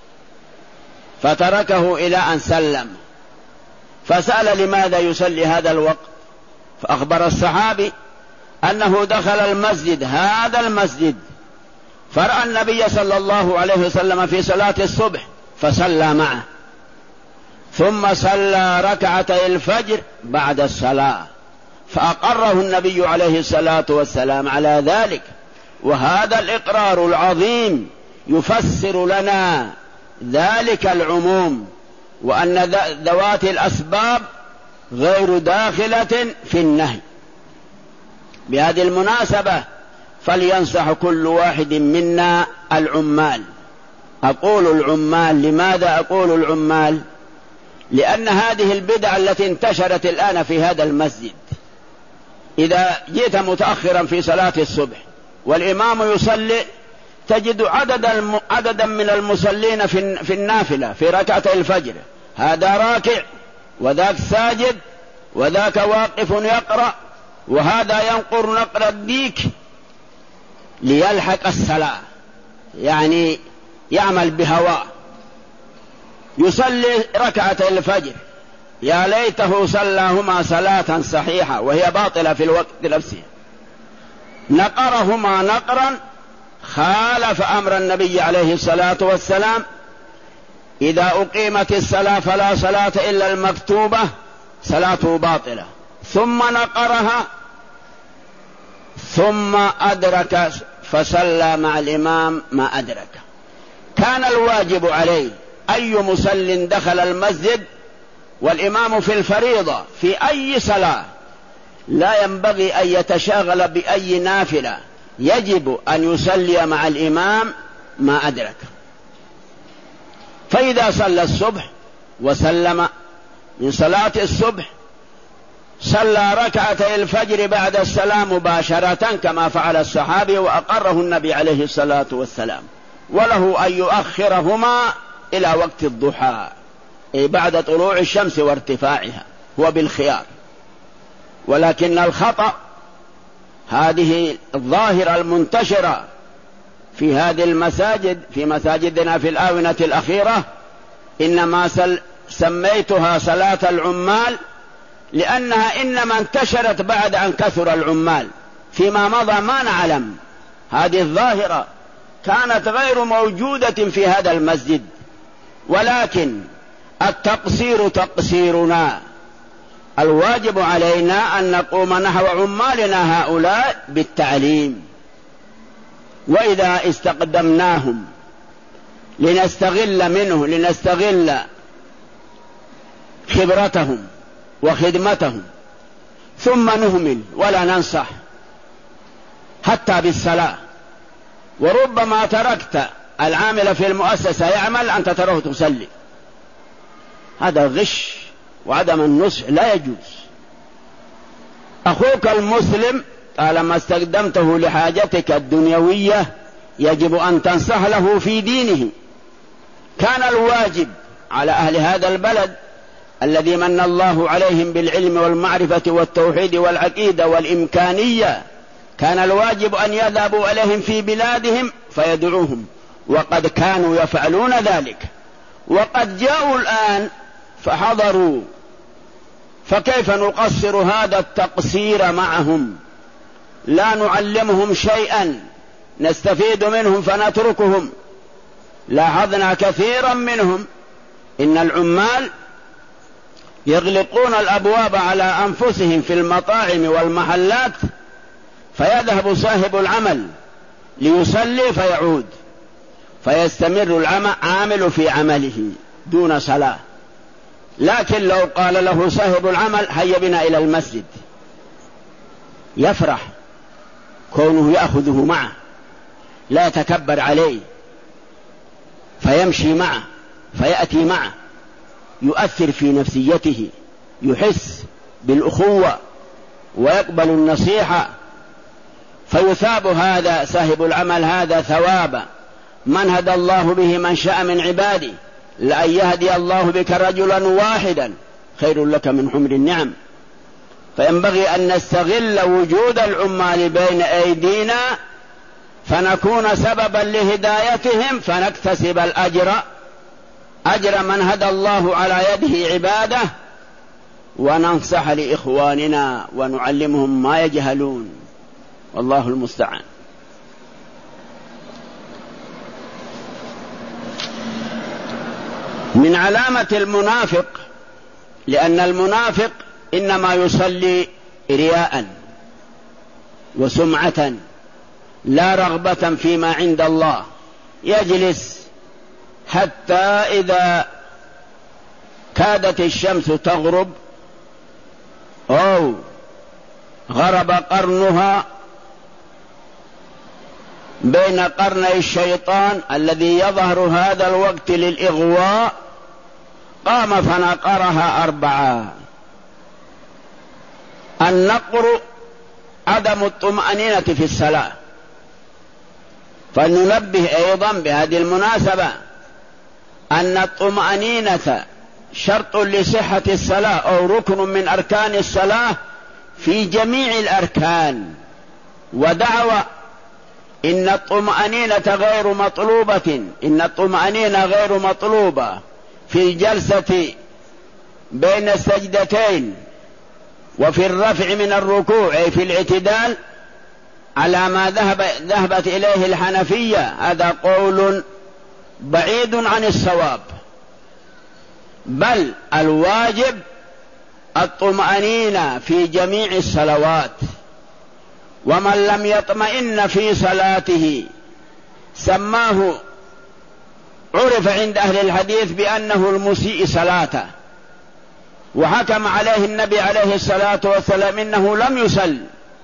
فتركه إلى أن سلم، فسأل لماذا يصلي هذا الوقت، فأخبر الصحابي أنه دخل المسجد، هذا المسجد، فرأى النبي صلى الله عليه وسلم في صلاة الصبح فصلى معه، ثم صلى ركعتي الفجر بعد الصلاة، فأقره النبي عليه الصلاة والسلام على ذلك. وهذا الإقرار العظيم يفسر لنا ذلك العموم، وأن ذوات الأسباب غير داخلة في النهي. بهذه المناسبة فلينصح كل واحد منا العمال. أقول العمال، لماذا أقول العمال؟ لأن هذه البدع التي انتشرت الآن في هذا المسجد، إذا جئت متأخرا في صلاة الصبح والإمام يصلي تجد عدد عددا من المصلين في النافلة في ركعتي الفجر، هذا راكع وذاك ساجد وذاك واقف يقرأ وهذا ينقر نقر الديك ليلحق الصلاة، يعني يعمل بهواه، يصلي ركعتي الفجر، يا ليته صلاهما صلاة صحيحة وهي باطلة في الوقت نفسه، نقرهما نقرا خالف أمر النبي عليه الصلاة والسلام إذا أقيمت الصلاة فلا صلاة إلا المكتوبة، صلاته باطلة. ثم نقرها ثم أدرك فصلى مع الإمام ما أدرك. كان الواجب عليه أي مصل دخل المسجد والإمام في الفريضة في أي صلاة لا ينبغي أن يتشاغل بأي نافلة، يجب أن يصلي مع الإمام ما أدرك. فإذا صلى الصبح وسلم من صلاة الصبح صلى ركعتي الفجر بعد السلام مباشرة كما فعل الصحابي وأقره النبي عليه الصلاة والسلام، وله أن يؤخرهما إلى وقت الضحى أي بعد طلوع الشمس وارتفاعها، هو بالخيار. ولكن الخطأ هذه الظاهرة المنتشرة في هذه المساجد، في مساجدنا في الآونة الأخيرة، إنما سميتها صلاة العمال لأنها إنما انتشرت بعد أن كثر العمال، فيما مضى ما نعلم هذه الظاهرة كانت غير موجودة في هذا المسجد. ولكن التقصير تقصيرنا، الواجب علينا أن نقوم نحو عمالنا هؤلاء بالتعليم، وإذا استقدمناهم لنستغل منه لنستغل خبرتهم وخدمتهم ثم نهمل ولا ننصح حتى بالصلاة، وربما تركت العامل في المؤسسة يعمل أنت تراه تصلي، هذا غش وعدم النصح لا يجوز. أخوك المسلم طالما استخدمته لحاجتك الدنيوية يجب أن تنصح له في دينه. كان الواجب على أهل هذا البلد الذي من الله عليهم بالعلم والمعرفة والتوحيد والعقيدة والإمكانية، كان الواجب أن يذهبوا إليهم في بلادهم فيدعوهم، وقد كانوا يفعلون ذلك، وقد جاءوا الآن فحضروا، فكيف نقصر هذا التقصير معهم؟ لا نعلمهم شيئا، نستفيد منهم فنتركهم. لاحظنا كثيرا منهم إن العمال يغلقون الأبواب على أنفسهم في المطاعم والمحلات، فيذهب صاحب العمل ليصلي فيعود، فيستمر العامل في عمله دون صلاة. لكن لو قال له صاحب العمل هيا بنا إلى المسجد، يفرح كونه يأخذه معه، لا يتكبر عليه، فيمشي معه فيأتي معه، يؤثر في نفسيته، يحس بالأخوة ويقبل النصيحة، فيثاب هذا صاحب العمل هذا ثواب من هدى الله به من شاء من عباده، لأن يهدي الله بك رجلا واحدا خير لك من حمر النعم. فينبغي أن نستغل وجود العمال بين أيدينا فنكون سببا لهدايتهم، فنكتسب الأجر أجر من هدى الله على يده عباده، وننصح لإخواننا ونعلمهم ما يجهلون، والله المستعان. من علامة المنافق، لأن المنافق إنما يصلي رياء وسمعة لا رغبة فيما عند الله، يجلس حتى إذا كادت الشمس تغرب أو غرب قرنها بين قرني الشيطان الذي يظهر هذا الوقت للإغواء، قام فنقرها أربعة. النقر عدم الطمأنينة في الصلاة، فننبه أيضا بهذه المناسبة أن الطمأنينة شرط لصحة الصلاة أو ركن من أركان الصلاة في جميع الأركان، ودعوى إن الطمأنينة غير مطلوبة إن الطمأنينة غير مطلوبة في الجلسة بين السجدتين وفي الرفع من الركوع أي في الاعتدال على ما ذهب ذهبت إليه الحنفية، هذا قول بعيد عن الصواب، بل الواجب الطمأنينة في جميع الصلوات. ومن لم يطمئن في صلاته سماه عرف عند أهل الحديث بأنه المسيء صلاته، وحكم عليه النبي عليه الصلاة والسلام إنه لم يصل.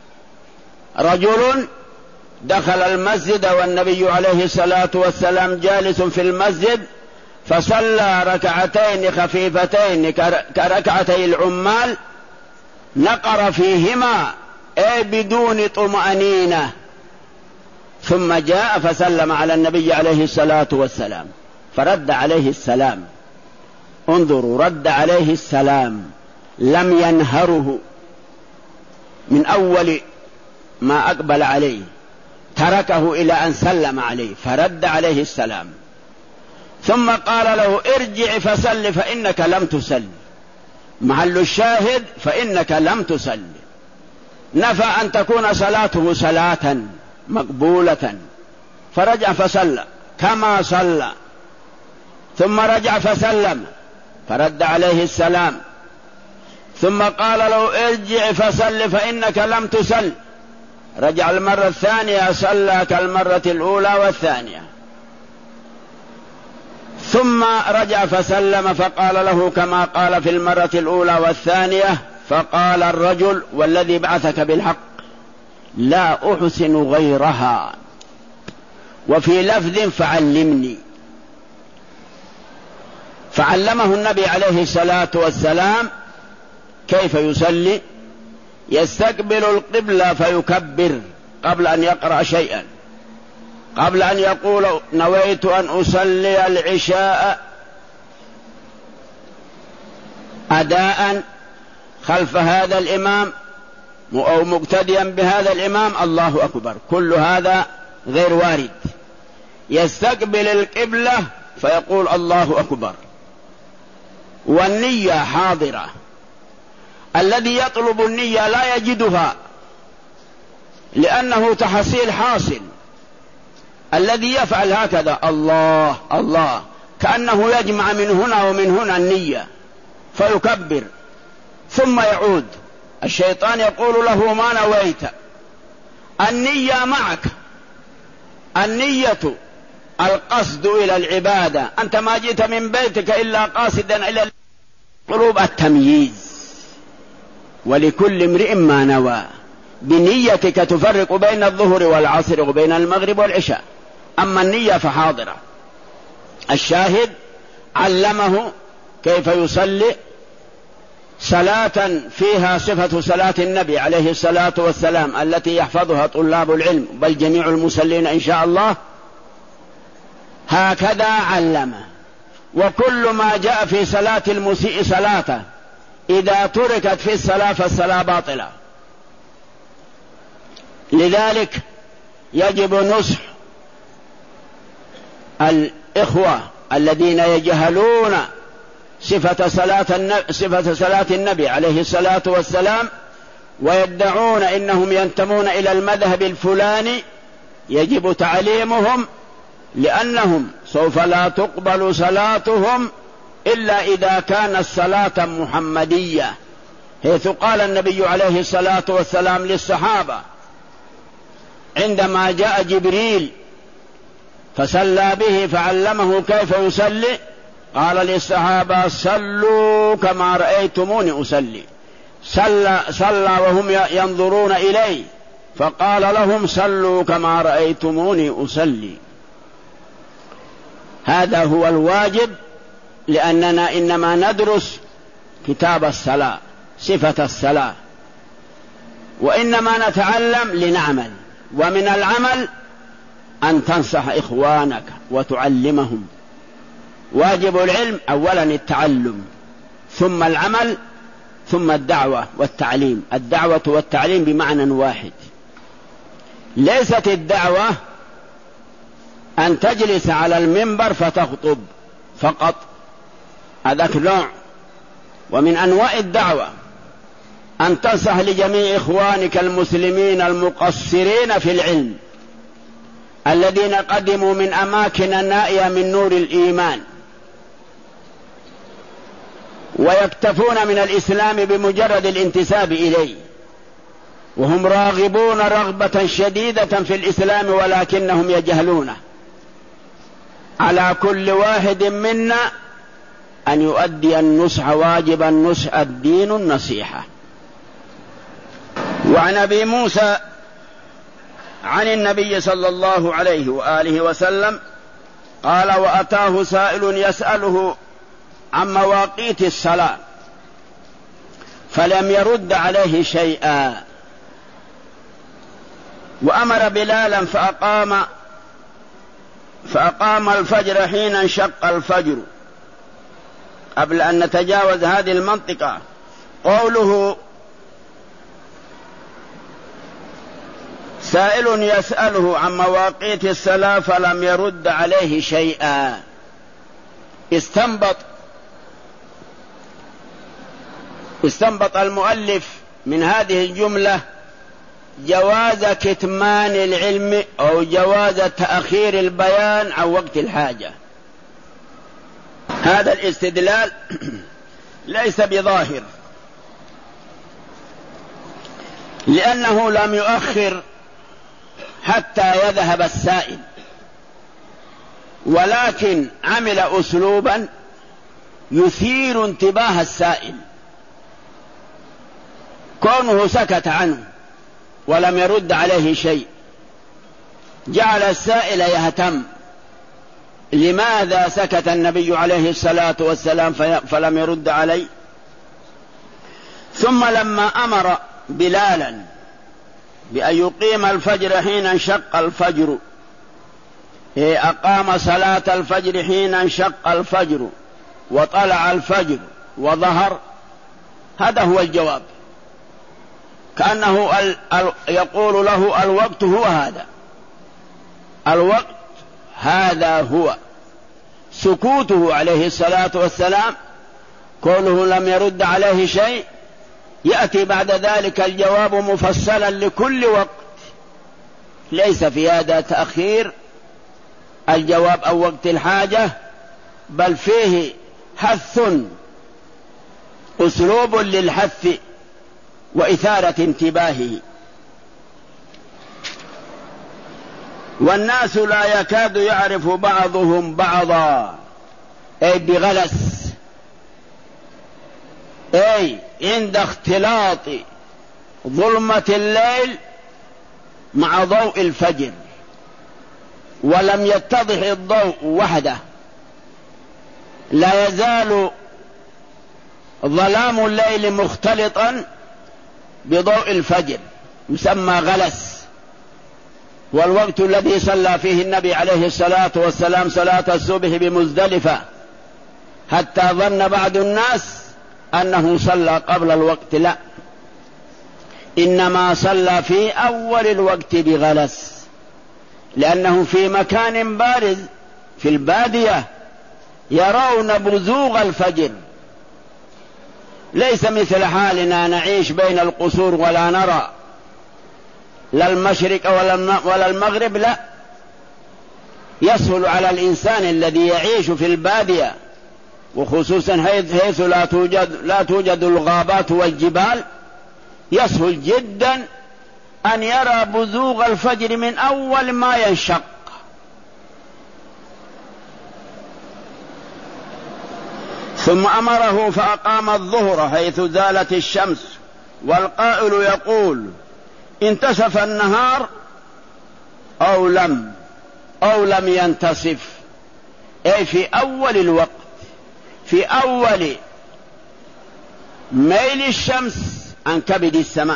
رجل دخل المسجد والنبي عليه الصلاة والسلام جالس في المسجد، فصلى ركعتين خفيفتين كركعتي العمال نقر فيهما أي بدون طمأنينة، ثم جاء فسلم على النبي عليه الصلاة والسلام فرد عليه السلام. انظروا، رد عليه السلام، لم ينهره من أول ما أقبل عليه، تركه إلى أن سلم عليه فرد عليه السلام، ثم قال له ارجع فسل فإنك لم تسل. محل الشاهد فإنك لم تسل، نفى أن تكون صلاته صلاة مقبولة، فرجع فصلى كما صلى، ثم رجع فسلم فرد عليه السلام، ثم قال له ارجع فصل فإنك لم تسل، رجع المرة الثانية صلى كالمرة الأولى والثانية، ثم رجع فسلم فقال له كما قال في المرة الأولى والثانية. فقال الرجل والذي بعثك بالحق لا أحسن غيرها، وفي لفظ فعلمني. فعلمه النبي عليه الصلاة والسلام كيف يصلي، يستقبل القبلة فيكبر قبل أن يقرأ شيئا، قبل أن يقول نويت أن أصلي العشاء أداء خلف هذا الإمام أو مقتديا بهذا الإمام، الله أكبر، كل هذا غير وارد. يستقبل القبلة فيقول الله أكبر، والنية حاضرة. الذي يطلب النية لا يجدها لأنه تحصيل حاصل. الذي يفعل هكذا الله الله كأنه يجمع من هنا ومن هنا النية فيكبر ثم يعود. الشيطان يقول له ما نويت، النية معك، النية القصد إلى العبادة، أنت ما جئت من بيتك إلا قاصدا إلى قلوب التمييز، ولكل امرئ ما نوى، بنيتك تفرق بين الظهر والعصر وبين المغرب والعشاء، أما النية فحاضرة. الشاهد علمه كيف يصلي صلاة فيها صفة صلاة النبي عليه الصلاة والسلام التي يحفظها طلاب العلم بل جميع المصلين إن شاء الله، هكذا علمه. وكل ما جاء في صلاة المسيء صلاته إذا تركت في الصلاة فالصلاة باطلة. لذلك يجب نصح الإخوة الذين يجهلون صفة صلاة النبي, صفة صلاة النبي عليه الصلاة والسلام ويدعون إنهم ينتمون إلى المذهب الفلاني، يجب تعليمهم، لأنهم سوف لا تقبل صلاتهم إلا إذا كانت صلاة محمدية، حيث قال النبي عليه الصلاة والسلام للصحابة عندما جاء جبريل فصلى به فعلمه كيف يصلي، قال للصحابة صلوا كما رأيتموني أصلي، صلى, صلى وهم ينظرون إليه فقال لهم صلوا كما رأيتموني أصلي. هذا هو الواجب، لأننا إنما ندرس كتاب الصلاة صفة الصلاة، وإنما نتعلم لنعمل، ومن العمل أن تنصح إخوانك وتعلمهم. واجب العلم أولا التعلم ثم العمل ثم الدعوة والتعليم. الدعوة والتعليم بمعنى واحد، ليست الدعوة أن تجلس على المنبر فتخطب فقط، هذاك نوع. ومن أنواع الدعوة أن تنصح لجميع إخوانك المسلمين المقصرين في العلم الذين قدموا من أماكن نائية من نور الإيمان ويكتفون من الإسلام بمجرد الانتساب إليه، وهم راغبون رغبة شديدة في الإسلام ولكنهم يجهلونه. على كل واحد منا أن يؤدي النصح، واجب النصح الدين النصيحة. وعن أبي موسى عن النبي صلى الله عليه وآله وسلم قال: وأتاه سائل يسأله عن مواقيت الصلاة فلم يرد عليه شيئا، وأمر بلالا فأقام فأقام الفجر حين انشق الفجر. قبل أن نتجاوز هذه المنطقة، قوله سائل يسأله عن مواقيت الصلاة فلم يرد عليه شيئا، استنبط استنبط المؤلف من هذه الجملة جواز كتمان العلم أو جواز تأخير البيان عن وقت الحاجة. هذا الاستدلال ليس بظاهر، لأنه لم يؤخر حتى يذهب السائل، ولكن عمل أسلوبا يثير انتباه السائل. كونه سكت عنه ولم يرد عليه شيء جعل السائل يهتم، لماذا سكت النبي عليه الصلاة والسلام فلم يرد عليه؟ ثم لما أمر بلالا بأن يقيم الفجر حين انشق الفجر، أقام صلاة الفجر حين انشق الفجر وطلع الفجر وظهر، هذا هو الجواب. كأنه يقول له الوقت هو هذا، الوقت هذا هو. سكوته عليه الصلاة والسلام، كونه لم يرد عليه شيء، يأتي بعد ذلك الجواب مفصلا لكل وقت، ليس في هذا تأخير الجواب أو وقت الحاجة، بل فيه حث، أسلوب للحث وإثارة انتباهه. والناس لا يكاد يعرف بعضهم بعضا، أي بغلس، أي عند اختلاط ظلمة الليل مع ضوء الفجر، ولم يتضح الضوء وحده، لا يزال ظلام الليل مختلطا بضوء الفجر، يسمى غلس. والوقت الذي صلى فيه النبي عليه الصلاة والسلام صلاة الصبح بمزدلفة حتى ظن بعض الناس أنه صلى قبل الوقت، لا، إنما صلى في أول الوقت بغلس، لأنه في مكان بارز في البادية يرون بزوغ الفجر، ليس مثل حالنا نعيش بين القصور ولا نرى لا المشرق ولا المغرب، لا، يسهل على الإنسان الذي يعيش في البادية، وخصوصا حيث لا توجد, لا توجد الغابات والجبال، يسهل جدا أن يرى بزوغ الفجر من أول ما ينشق. ثم أمره فأقام الظهر حيث زالت الشمس، والقائل يقول انتصف النهار أو لم أو لم ينتصف، أي في أول الوقت، في أول ميل الشمس عن كبد السماء،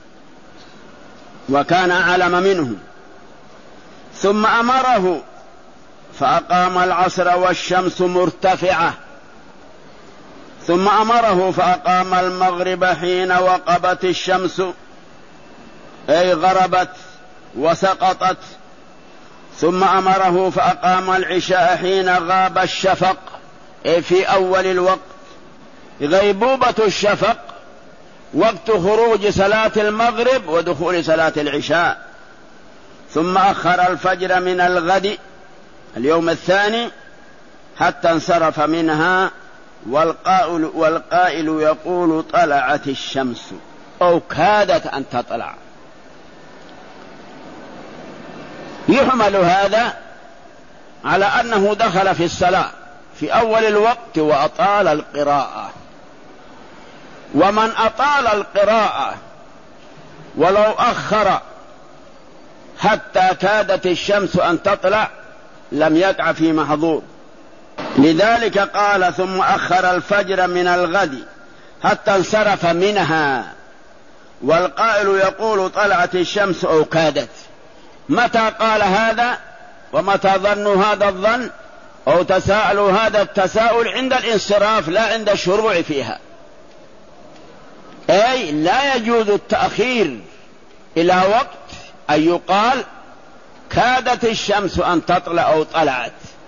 وكان أعلم منه. ثم أمره فأقام العصر والشمس مرتفعة، ثم أمره فأقام المغرب حين وقبت الشمس، أي غربت وسقطت. ثم أمره فأقام العشاء حين غاب الشفق، أي في أول الوقت. غيبوبة الشفق وقت خروج صلاة المغرب ودخول صلاة العشاء. ثم أخر الفجر من الغد اليوم الثاني حتى انصرف منها، والقائل, والقائل يقول طلعت الشمس أو كادت أن تطلع. يحمل هذا على أنه دخل في الصلاة في أول الوقت وأطال القراءة. ومن أطال القراءة ولو أخر حتى كادت الشمس أن تطلع لم يقع في محظور. لذلك قال ثم أخر الفجر من الغد حتى انصرف منها. والقائل يقول طلعت الشمس أو كادت. متى قال هذا ومتى ظنوا هذا الظن أو تساءلوا هذا التساؤل؟ عند الانصراف لا عند الشروع فيها. أي لا يجوز التأخير إلى وقت أن يقال كادت الشمس أن تطلع أو طلعت.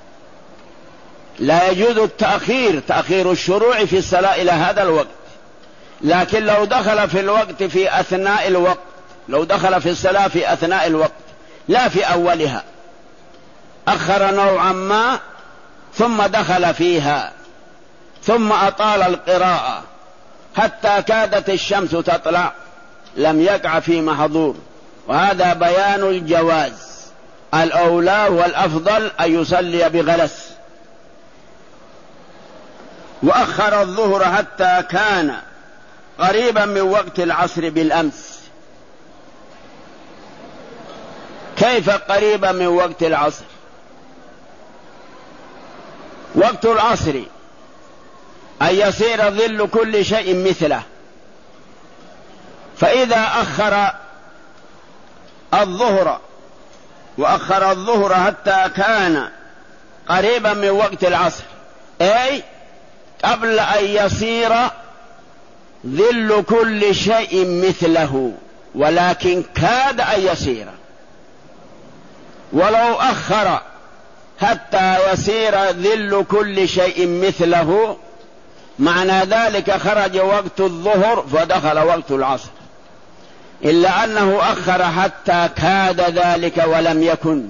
لا يجوز التأخير، تأخير الشروع في الصلاة إلى هذا الوقت. لكن لو دخل في الوقت في أثناء الوقت، لو دخل في الصلاة في أثناء الوقت لا في أولها، أخر نوعا ما ثم دخل فيها ثم أطال القراءة حتى كادت الشمس تطلع، لم يقع في محظور. وهذا بيان الجواز. الأولى والأفضل أن يصلي بغلس. وأخر الظهر حتى كان قريبا من وقت العصر بالأمس. كيف قريبا من وقت العصر؟ وقت العصر أن يصير ظل كل شيء مثله. فإذا أخر الظهر وأخر الظهر حتى كان قريبا من وقت العصر، أي قبل أن يصير ظل كل شيء مثله، ولكن كاد أن يصير. ولو أخر حتى يصير ظل كل شيء مثله، معنى ذلك خرج وقت الظهر فدخل وقت العصر، إلا أنه أخر حتى كاد ذلك ولم يكن.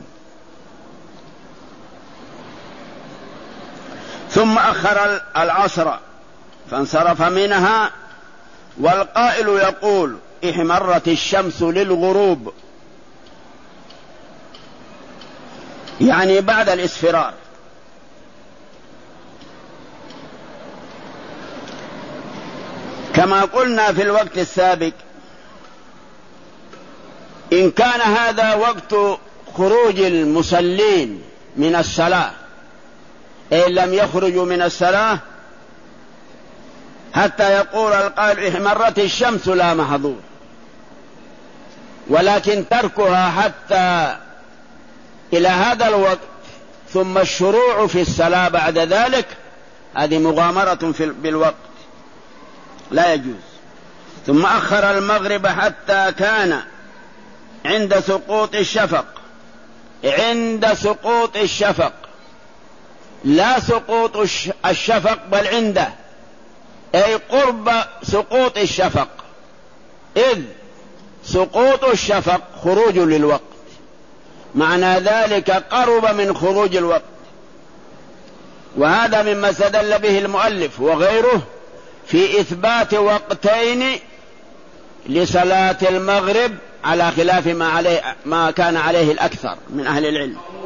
ثم أخر العصر فانصرف منها. والقائل يقول احمرت الشمس للغروب، يعني بعد الإسفرار. كما قلنا في الوقت السابق، إن كان هذا وقت خروج المصلين من الصلاة، إن لم يخرجوا من الصلاة حتى يقول القائل احمرت الشمس لا محظور. ولكن تركها حتى إلى هذا الوقت ثم الشروع في الصلاة بعد ذلك، هذه مغامرة في بالوقت، لا يجوز. ثم أخر المغرب حتى كان عند سقوط الشفق. عند سقوط الشفق، لا سقوط الشفق بل عنده، أي قرب سقوط الشفق، إذ سقوط الشفق خروج للوقت، معنى ذلك قرب من خروج الوقت. وهذا مما استدل به المؤلف وغيره في إثبات وقتين لصلاة المغرب على خلاف ما, عليه ما كان عليه الأكثر من أهل العلم.